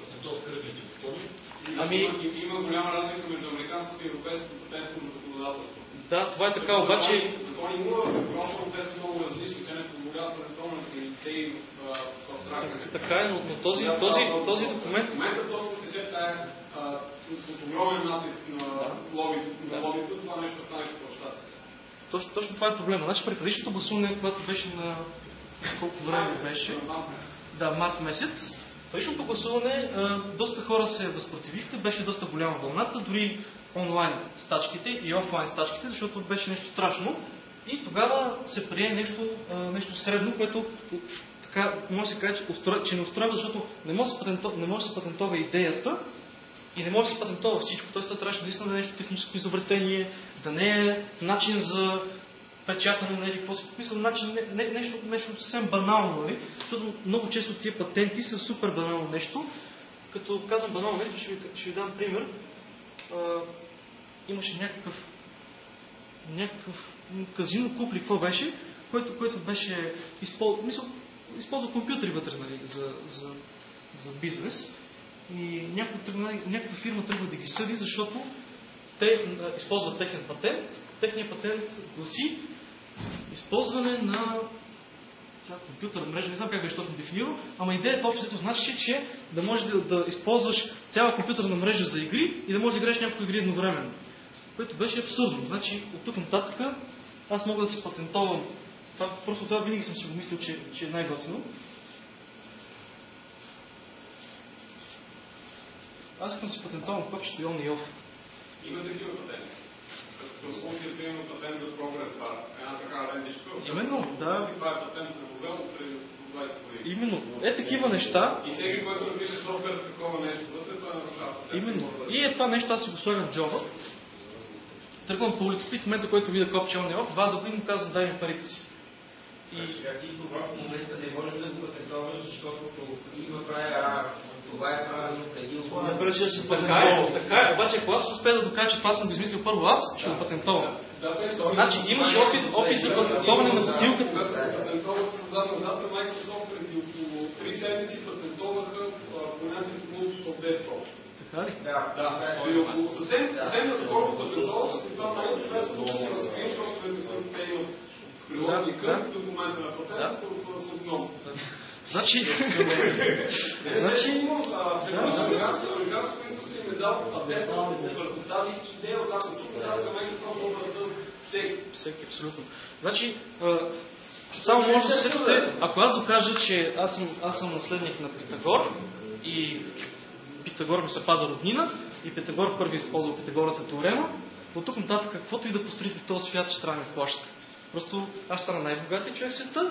Има голяма разлика между американското и европейското патентно законодателство. Да, това е така, обаче... Закони има, просто те са много различни, те не позволяват електронните идеи в трафика. Така е, но този документ... В момента точно тече тая от огромен натиск на лобито, това нещо стане като щата. Точно това е проблема. Значи при предишното гласуване, когато беше на... Колко време беше? Да, март месец. Предишното гласуване доста хора се възпротивиха, беше доста голяма вълната, дори онлайн стачките и офлайн стачките, защото беше нещо страшно. И тогава се прие нещо средно, което така може да се каже, че не устройва, защото не може да се патентова идеята и не може да се патентова всичко. Тоест, това трябваше наистина да е нещо техническо изобретение, да не е начин за печатане, нали, какво си мисля, начин, нещо съвсем банално, нали? Защото много често тия патенти са супер банално нещо. Като казвам банално нещо, ще ви дам пример. Имаше някакъв казино клуб ли, какво беше, който беше използва компютри вътре, нали, за бизнес. И някаква фирма тръгва да ги съди, защото те използват техен патент. Техният патент гласи използване на цяла компютърна мрежа, не знам как беше точно дефинирано, ама идеята общо значи, че да можеш да използваш цяла компютърна мрежа за игри и да можеш да играеш няколко игри едновременно. Което беше абсурдно. Значи от тук нататък аз мога да си патентовам. Просто това винаги съм си го мислил, че е най-готино. Аз искам да си патентовам копчето on и off. Има такива патенти. Като случай, примерно патент за прогрес бар. Една такава лентичка. Именно, да. Това е патент на Google преди 20 години. Именно. Такива неща. И всеки, който напише софтуер с такова нещо, вътре той нарушава патент. Именно. И това нещо аз си го слагам в джоба. Тръгвам по улицата и в момента, който видя копче on и off, два да им казвам, дай ми парите си. И сега ти това в момента не можеш да го патентоваш, защото това е правилно преди. Това не пречи да се патентова. Така е, обаче ако аз успея да докажа, че това съм го измислил първо аз, ще го патентовам. Значи имаше опит за патентоване на бутилката. Патентовата с задна дата Microsoft преди около 3 седмици патентоваха понятието Multiple Desktop. Така ли? Да. Съвсем наскоро патентоваха, това най-интересното за скриншотовете, които те имат в приложника, документа на патент, са от много. Значи... Американското индустрия им е дал патент върху тази идея, от тази тук, тази за мен това може да са всеки. Абсолютно. Значи, само може да се сетите, ако аз докажа, че аз съм наследник на Питагор и Питагор ми се пада роднина и Питагор първи използва Питагоровата теорема, от тук нататък каквото и да построите в този свят, ще трябва да ми плащате. Просто аз стана най-богатия човек в света.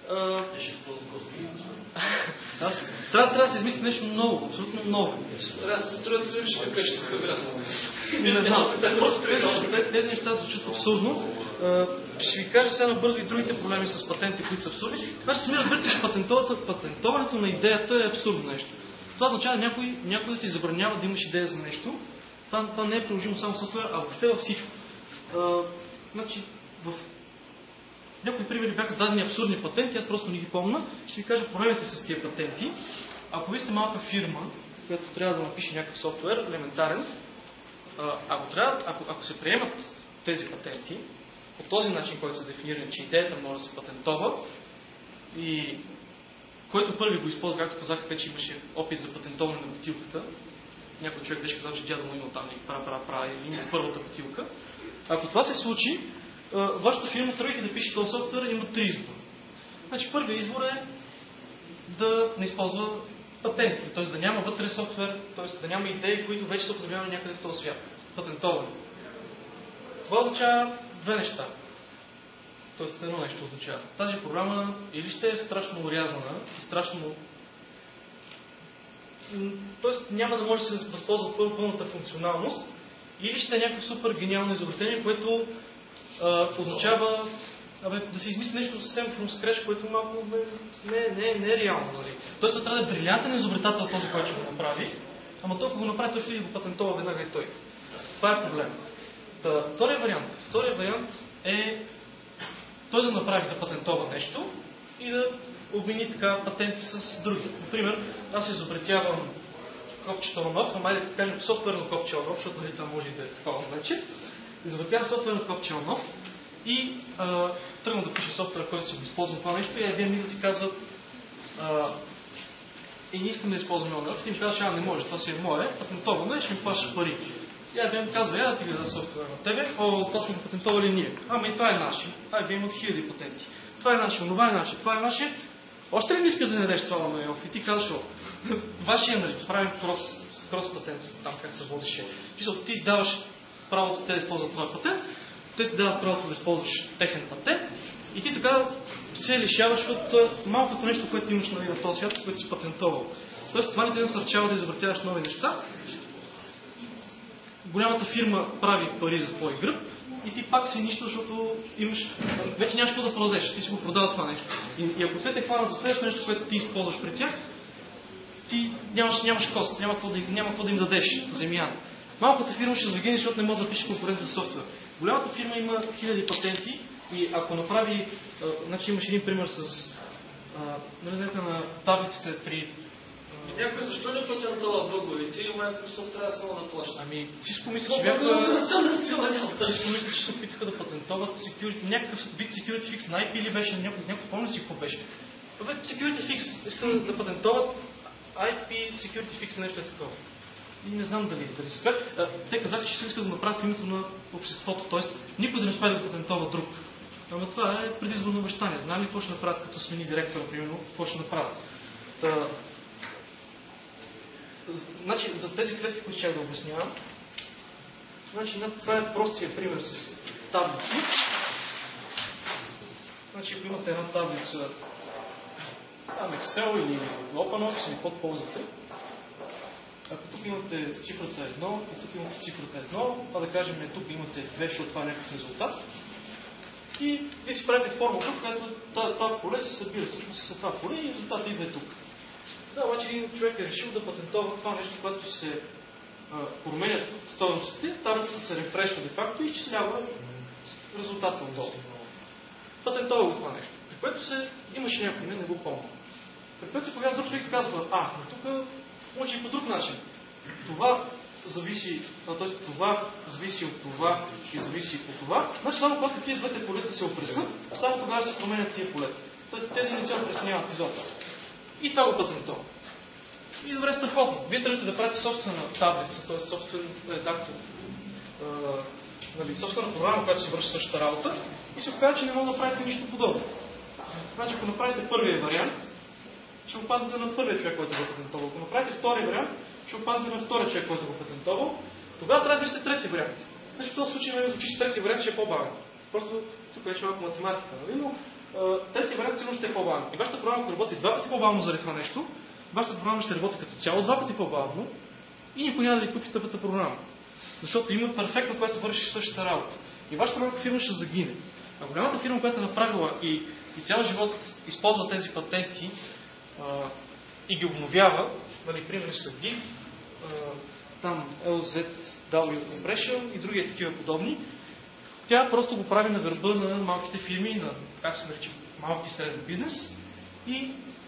Аз трябва да се измисли нещо ново, абсолютно ново. Трябва да се строят свършика къща събира. Не знам. Тези неща звучат абсурдно. Ще ви кажа сега набързо и другите проблеми с патенти, които са абсурдни. Значи сами разберете, че патентоването на идеята е абсурдно нещо. Това означава някой да ти забранява да имаш идея за нещо. Това не е приложимо само в софтуер, а въобще във всичко. Значи, в някои примери бяха дадени абсурдни патенти, аз просто не ги помня. Ще ви кажа проблемите с тия патенти. Ако вие сте малка фирма, която трябва да напише някакъв софтуер, елементарен, ако се приемат тези патенти, по този начин, който са дефинирани, че идеята може да се патентова и който първи го използва, както казах, вече имаше опит за патентоване на бутилката. Някой човек беше казал, че дядо му имал там или има първата бутилка. Ако това се случи, вашата фирма, тръгвайки да пише този софтуер, има 3 избора. Значи първият избор е да не използва патентите, т.е. да няма вътре софтуер, т.е. да няма идеи, които вече са употребявани някъде в този свят. Патентовани. Това означава две неща. Тоест едно нещо означава. Тази програма или ще е страшно урязана и страшно... Тоест няма да може да се възползва пълната функционалност, или ще е някакво супер гениално изобретение, което означава да се измисли нещо съвсем from scratch, което малко не е реално. Нали? Тоест трябва да е брилянтен изобретател този, който ще го направи, ама той, ако го направи, той ще го патентова веднага и той. Това е проблем. Вторият вариант е той да направи да патентова нещо и да обмени така патенти с други. Например, аз изобретявам копчето on-off, ама да кажем софтуерно копче on-off, защото нали, това може и да е такова вече. Изобретявам софтуерно копче on-off и тръгна да пише софтуера, който си го използвам това нещо и един ми да ти казват и не искам да използвам on-off, ти ми казваш, не може, това си е мое, патентовано и ще ми плащаш пари. И един казва, да ти видя софтуера на тебе, това сме го патентовали ние. Ама и това е наше. Вие имат 1000 патенти. Това е наше, това е наше, това е наше. Още ли не искаш да не дадеш това на Йов? И ти казваш, вашия нали, правим крос патент, там как се водеше. Ти даваш правото те да използват това патент, те ти дават правото да използваш техен патент и ти така се лишаваш от малкото нещо, което имаш нали, на този свят, което си патентовал. Тоест това не те насърчава да изобретяваш нови неща. Голямата фирма прави пари за твой гръб и ти пак си нищо, защото имаш... Вече нямаш какво да продадеш, ти си го продава това нещо. И ако те хванат за следващото нещо, което ти използваш при тях, ти нямаш кост, няма какво да им дадеш земя. Малката фирма ще загине, защото не може да пише конкурентен софтуер. Голямата фирма има 1000 патенти и ако направи... Значи имаш един пример с... на таблиците при... Някой защо не патентова бъговете и Microsoft трябва само да плаща? Всичко мисля, че бяха... Всичко мисля, че се опитаха да патентуват. патентоват някакъв вид security fix на IP или беше някой спомня си какво беше. Security fix, искам да патентоват IP security fix, нещо е такова. И не знам дали се успят. Те казаха, че се искат да направят в името на обществото, т.е. никой да не успее да патентова друг. Ама това е предизборно обещание. Знам ли какво ще направят, като смени директора, примерно, какво ще направят? Значи, за тези клетки, които ще да обяснявам, значи, това е простия пример с таблици. Значи, ако имате една таблица, там Excel или OpenOffice или какво ползвате, ако тук имате цифрата 1 и тук имате цифрата 1, а да кажем, тук имате 2, защото това е някакъв резултат, и вие си правите формула, в която това поле се събира всъщност с това поле и резултатът идва тук. Да, обаче един човек е решил да патентова това нещо, което се променят стойностите, таблицата се рефрешва де-факто и изчислява резултата отдолу. Патентова го това нещо. При което имаше някой, не го помня. При което се появява друг човек и казва, но тук може и по друг начин. Това зависи от това и зависи от това. Значи само когато тия двете полета се опреснат, само тогава се променят тия полета. Тоест тези не се опресняват изобщо. И това го патентова. И добре, страхотно. Вие тръгнете да правите собствена таблица, т.е. собствен редактор, собствена програма, която се върши същата работа, и се оказва, че не мога да правите нищо подобно. Значи, ако направите първия вариант, ще опаднете на първия човек, който го патентовал. Ако направите втория вариант, ще опаднете на втория човек, който го патентовал. Тогава трябва да измислите третия вариант. Значи, в този случай ме звучи, че третия вариант ще е по-бавен. Просто тук вече малко математика, нали? Но третия вариант сигурно ще е по-бавен. И вашата програма, ако работи два пъти по-бавно заради това нещо, вашата програма ще работи като цяло два пъти по-бавно и никой няма да ви купи тъпата програма. Защото има перфектно, която върши същата работа. И вашата малка фирма ще загине. А голямата фирма, която е направила и цял живот използва тези патенти и ги обновява, нали, примери са GIF, там LZW Compression и други такива подобни, тя просто го прави на гърба на малките фирми, на, как се нарича, малки и среден бизнес и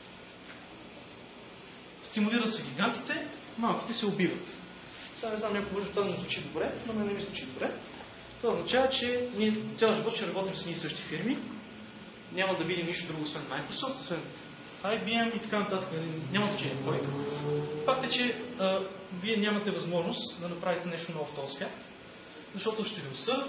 стимулират се гигантите, малките се убиват. Сега не знам, някой може това да не звучи добре, но не ми звучи добре. Това означава, че ние цял живот ще работим с едни и същи фирми, няма да видим нищо друго, освен Microsoft, освен IBM и така нататък. Няма значение кой. Факт е, че вие нямате възможност да направите нещо ново в този свят, защото ще ви осъдят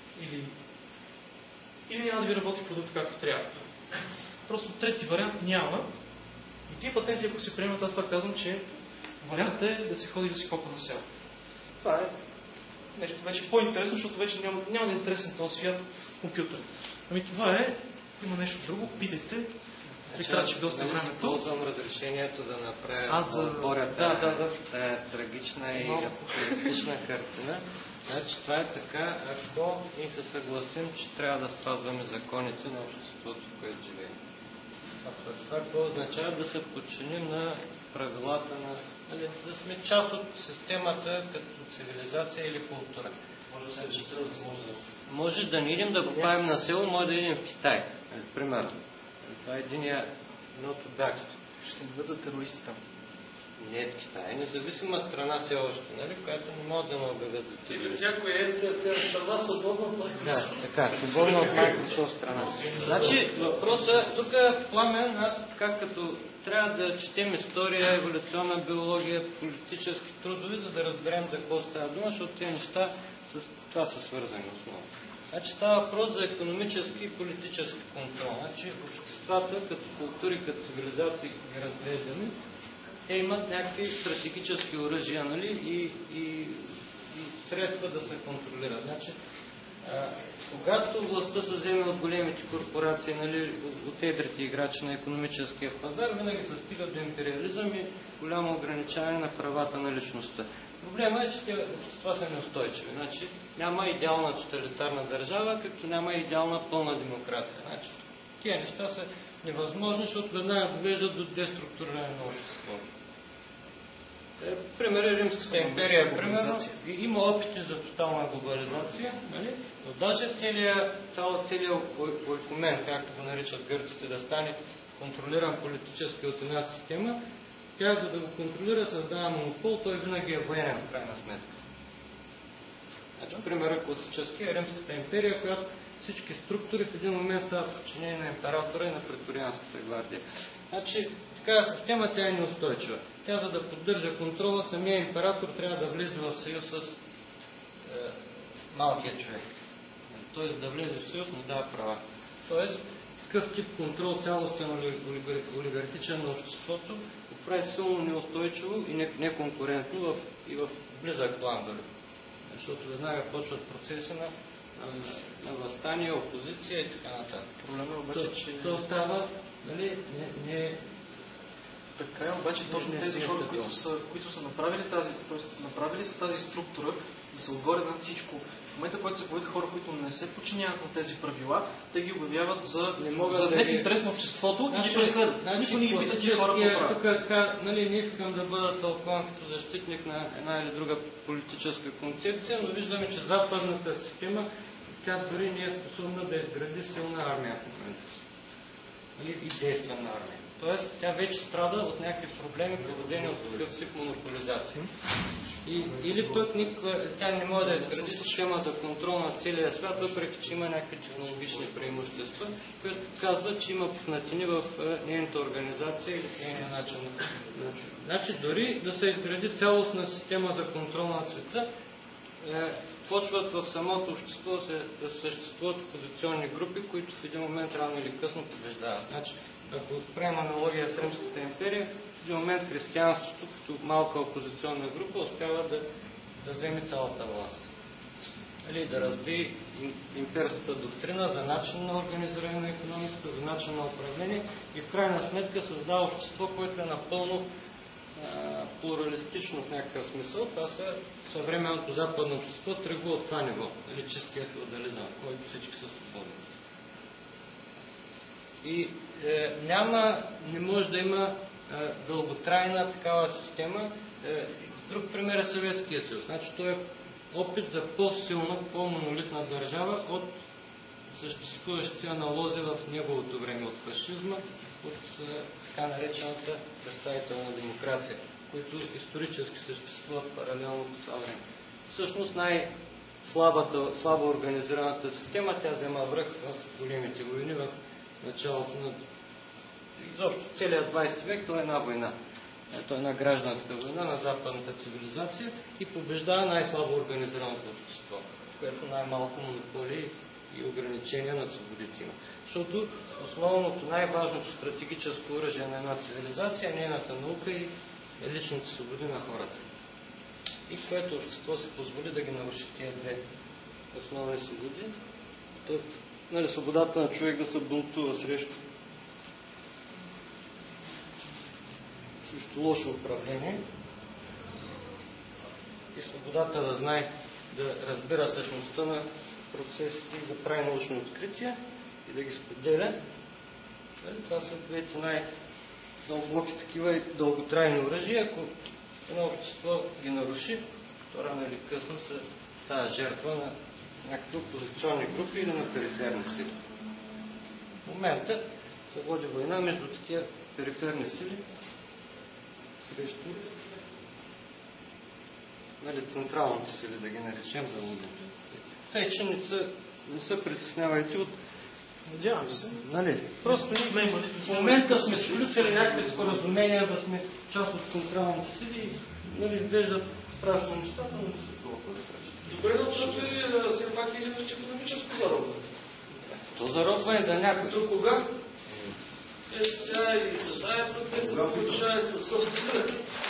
или няма да ви работи продукт както трябва. Просто трети вариант няма. И тия патенти, ако се приемат, аз това казвам, че вариантът е да се ходи да си копа на село. Това е нещо вече по-интересно, защото вече няма да е интересен този свят в компютър. Ами това е, има нещо друго, питайте. Прикрачих доста време. Ползвам разрешението да направя борята. Тая трагична и апокалиптична картина. Значи това е така, ако ние се съгласим, че трябва да спазваме законите на обществото, в което живеем. Това какво означава да се подчиним на правилата на... да сме част от системата като цивилизация или култура. Може да не идем да го правим на село, може да идем в Китай. Примерно. Това е едното бягство. Ще ни бъдат терористи там. Не е Китай, независима страна все още, нали, която не могат да ме обявят за терорист. Някой е страна свободна от Microsoft. Да, така, свободна от Microsoft страна. Значи, въпросът, тук Пламен, аз така като трябва да четем история, еволюционна биология, политически трудови, за да разберем за какво става дума, защото тези неща с това са свързани основно. Значи става въпрос за икономически и политически контрол. Значи обществата като култури, като цивилизации ги разглеждаме, те имат някакви стратегически оръжия, нали, и средства да се контролират. Значи, когато властта се вземе от големите корпорации, нали, от едрите играчи на икономическия пазар, винаги се стига до империализъм и голямо ограничаване на правата на личността. Проблема е, че тези общества са неустойчиви. Значи, няма идеална тоталитарна държава, както няма идеална пълна демокрация. Значи, тия неща са невъзможни, защото веднага довеждат до деструктуриране на обществото. Пример е Римската империя. Примерно, има опити за тотална глобализация, нали? Но даже целият ойкумен, както го наричат гърците, да стане контролиран политически от една система, тя, за да го контролира, създава монопол, той винаги е военен в крайна сметка. Значи, примерът класически е Римската империя, която всички структури в един момент стават подчинени на императора и на преторианската гвардия. Значи, такава система тя е неустойчива. Тя, за да поддържа контрола, самия император трябва да влезе в съюз с малкия човек. Тоест да влезе в съюз, не дава права. Тоест, такъв тип контрол, цялостен олигархичен на обществото, го прави силно неустойчиво и неконкурентно и в близък план дори. Защото веднага почват процеси на възстание, опозиция и така нататък. Проблема обаче, че... То става, нали, Така е, обаче точно тези хора, които са направили направили са тази структура и са отгоре над всичко. В момента, който се появят хора, които не се подчиняват на тези правила, те ги обявяват за не в интерес на обществото и ги преследват. Никой не ги пита, че хора какво правят. Нали, не искам да бъда тълкован като защитник на една или друга политическа концепция, но виждаме, че западната система, тя дори не е способна да изгради силна армия в момента. И действена армия. Тоест, тя вече страда от някакви проблеми, породени от такъв тип монополизация. Или пък тя не може да изгради система за контрол на целия свят, въпреки че има някакви технологични преимущества, което казва, че има пукнатини в нейната организация или нейния начин. Значи, дори да се изгради цялостна система за контрол на света, почват в самото общество да съществуват опозиционни групи, които в един момент рано или късно побеждават. Значи, ако правим аналогия с Римската империя, в един момент християнството, като малка опозиционна група, успява да вземе цялата власт. Или да разби имперската доктрина за начин на организиране на икономиката, за начин на управление и в крайна сметка създава общество, което е напълно плуралистично в някакъв смисъл. Това са съвременното западно общество, тръгва от това ниво, или чистия феодализъм, в който всички са свободни. И не може да има дълготрайна такава система. Друг пример е Съветския съюз. Значи той е опит за по-силна, по-монолитна държава от съществуващите аналози в неговото време, от фашизма, от така наречената представителна демокрация, които исторически съществуват паралелно по това време. Всъщност слабо организираната система, тя взема връх в големите войни, в началото на изобщо целият 20 век, това е една война. Ето една гражданска война на западната цивилизация и побеждава най-слабо организираното общество, което най-малко монополи и ограничения на свободите има. Защото основното, най-важното стратегическо оръжие на една цивилизация е нейната наука и личните свободи на хората. И което общество се позволи да ги наруши тия две основни свободи, нали, свободата на човек да се бунтува срещу лошо управление и свободата да знае, да разбира същността на процесите и да прави научно откритие и да ги споделя. Това са двете най-дълбоки такива и дълготрайни оръжия. Ако едно общество ги наруши, то рано или късно се става жертва на някакви опозиционни групи или на периферни сили. В момента се води война между такива периферни сили срещу централните сили, да ги наречем за момента. Тъй, че не се притеснявайте от... Надявам се. Нали? Просто в момента сме сключили някакви споразумения да сме част от централните сили и нали, изглеждат страшно нещата, но не са толкова страшни. Добре, но това е все пак един от икономическо заробване. То заробване за някой. До кога? Сега и с АЕЦ, те се получава и с собствена.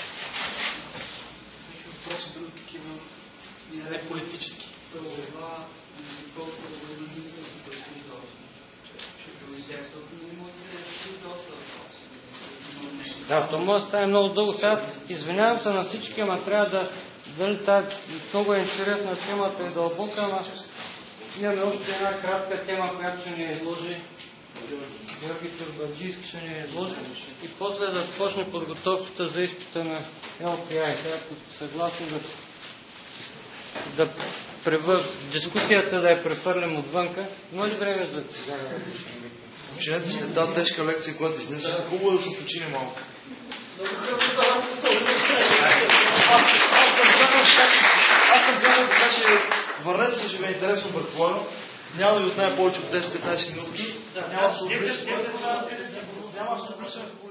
Въпроси други такива и не политически. Това просто да бъде размислено с обществото. Да, то може да стане много дълго. Сега извинявам се на всички, ама трябва да... Много е интересна темата и дълбока, ама имаме още една кратка тема, която ще ни изложи Георги Чорбаджийски, ще ни изложи и после да почне подготовката за изпита на LPI. Сега, ако сте съгласни да дискусията да я прехвърлим отвънка. Има ли време за сега? Починете след тази тежка лекция, която изнесе. Хубаво да се почине малко. Аз съм гледал така, че върнете се, че ви е интересно, предполагам. няма да ви отнеме повече от 10-15 минути. Няма да се отключва.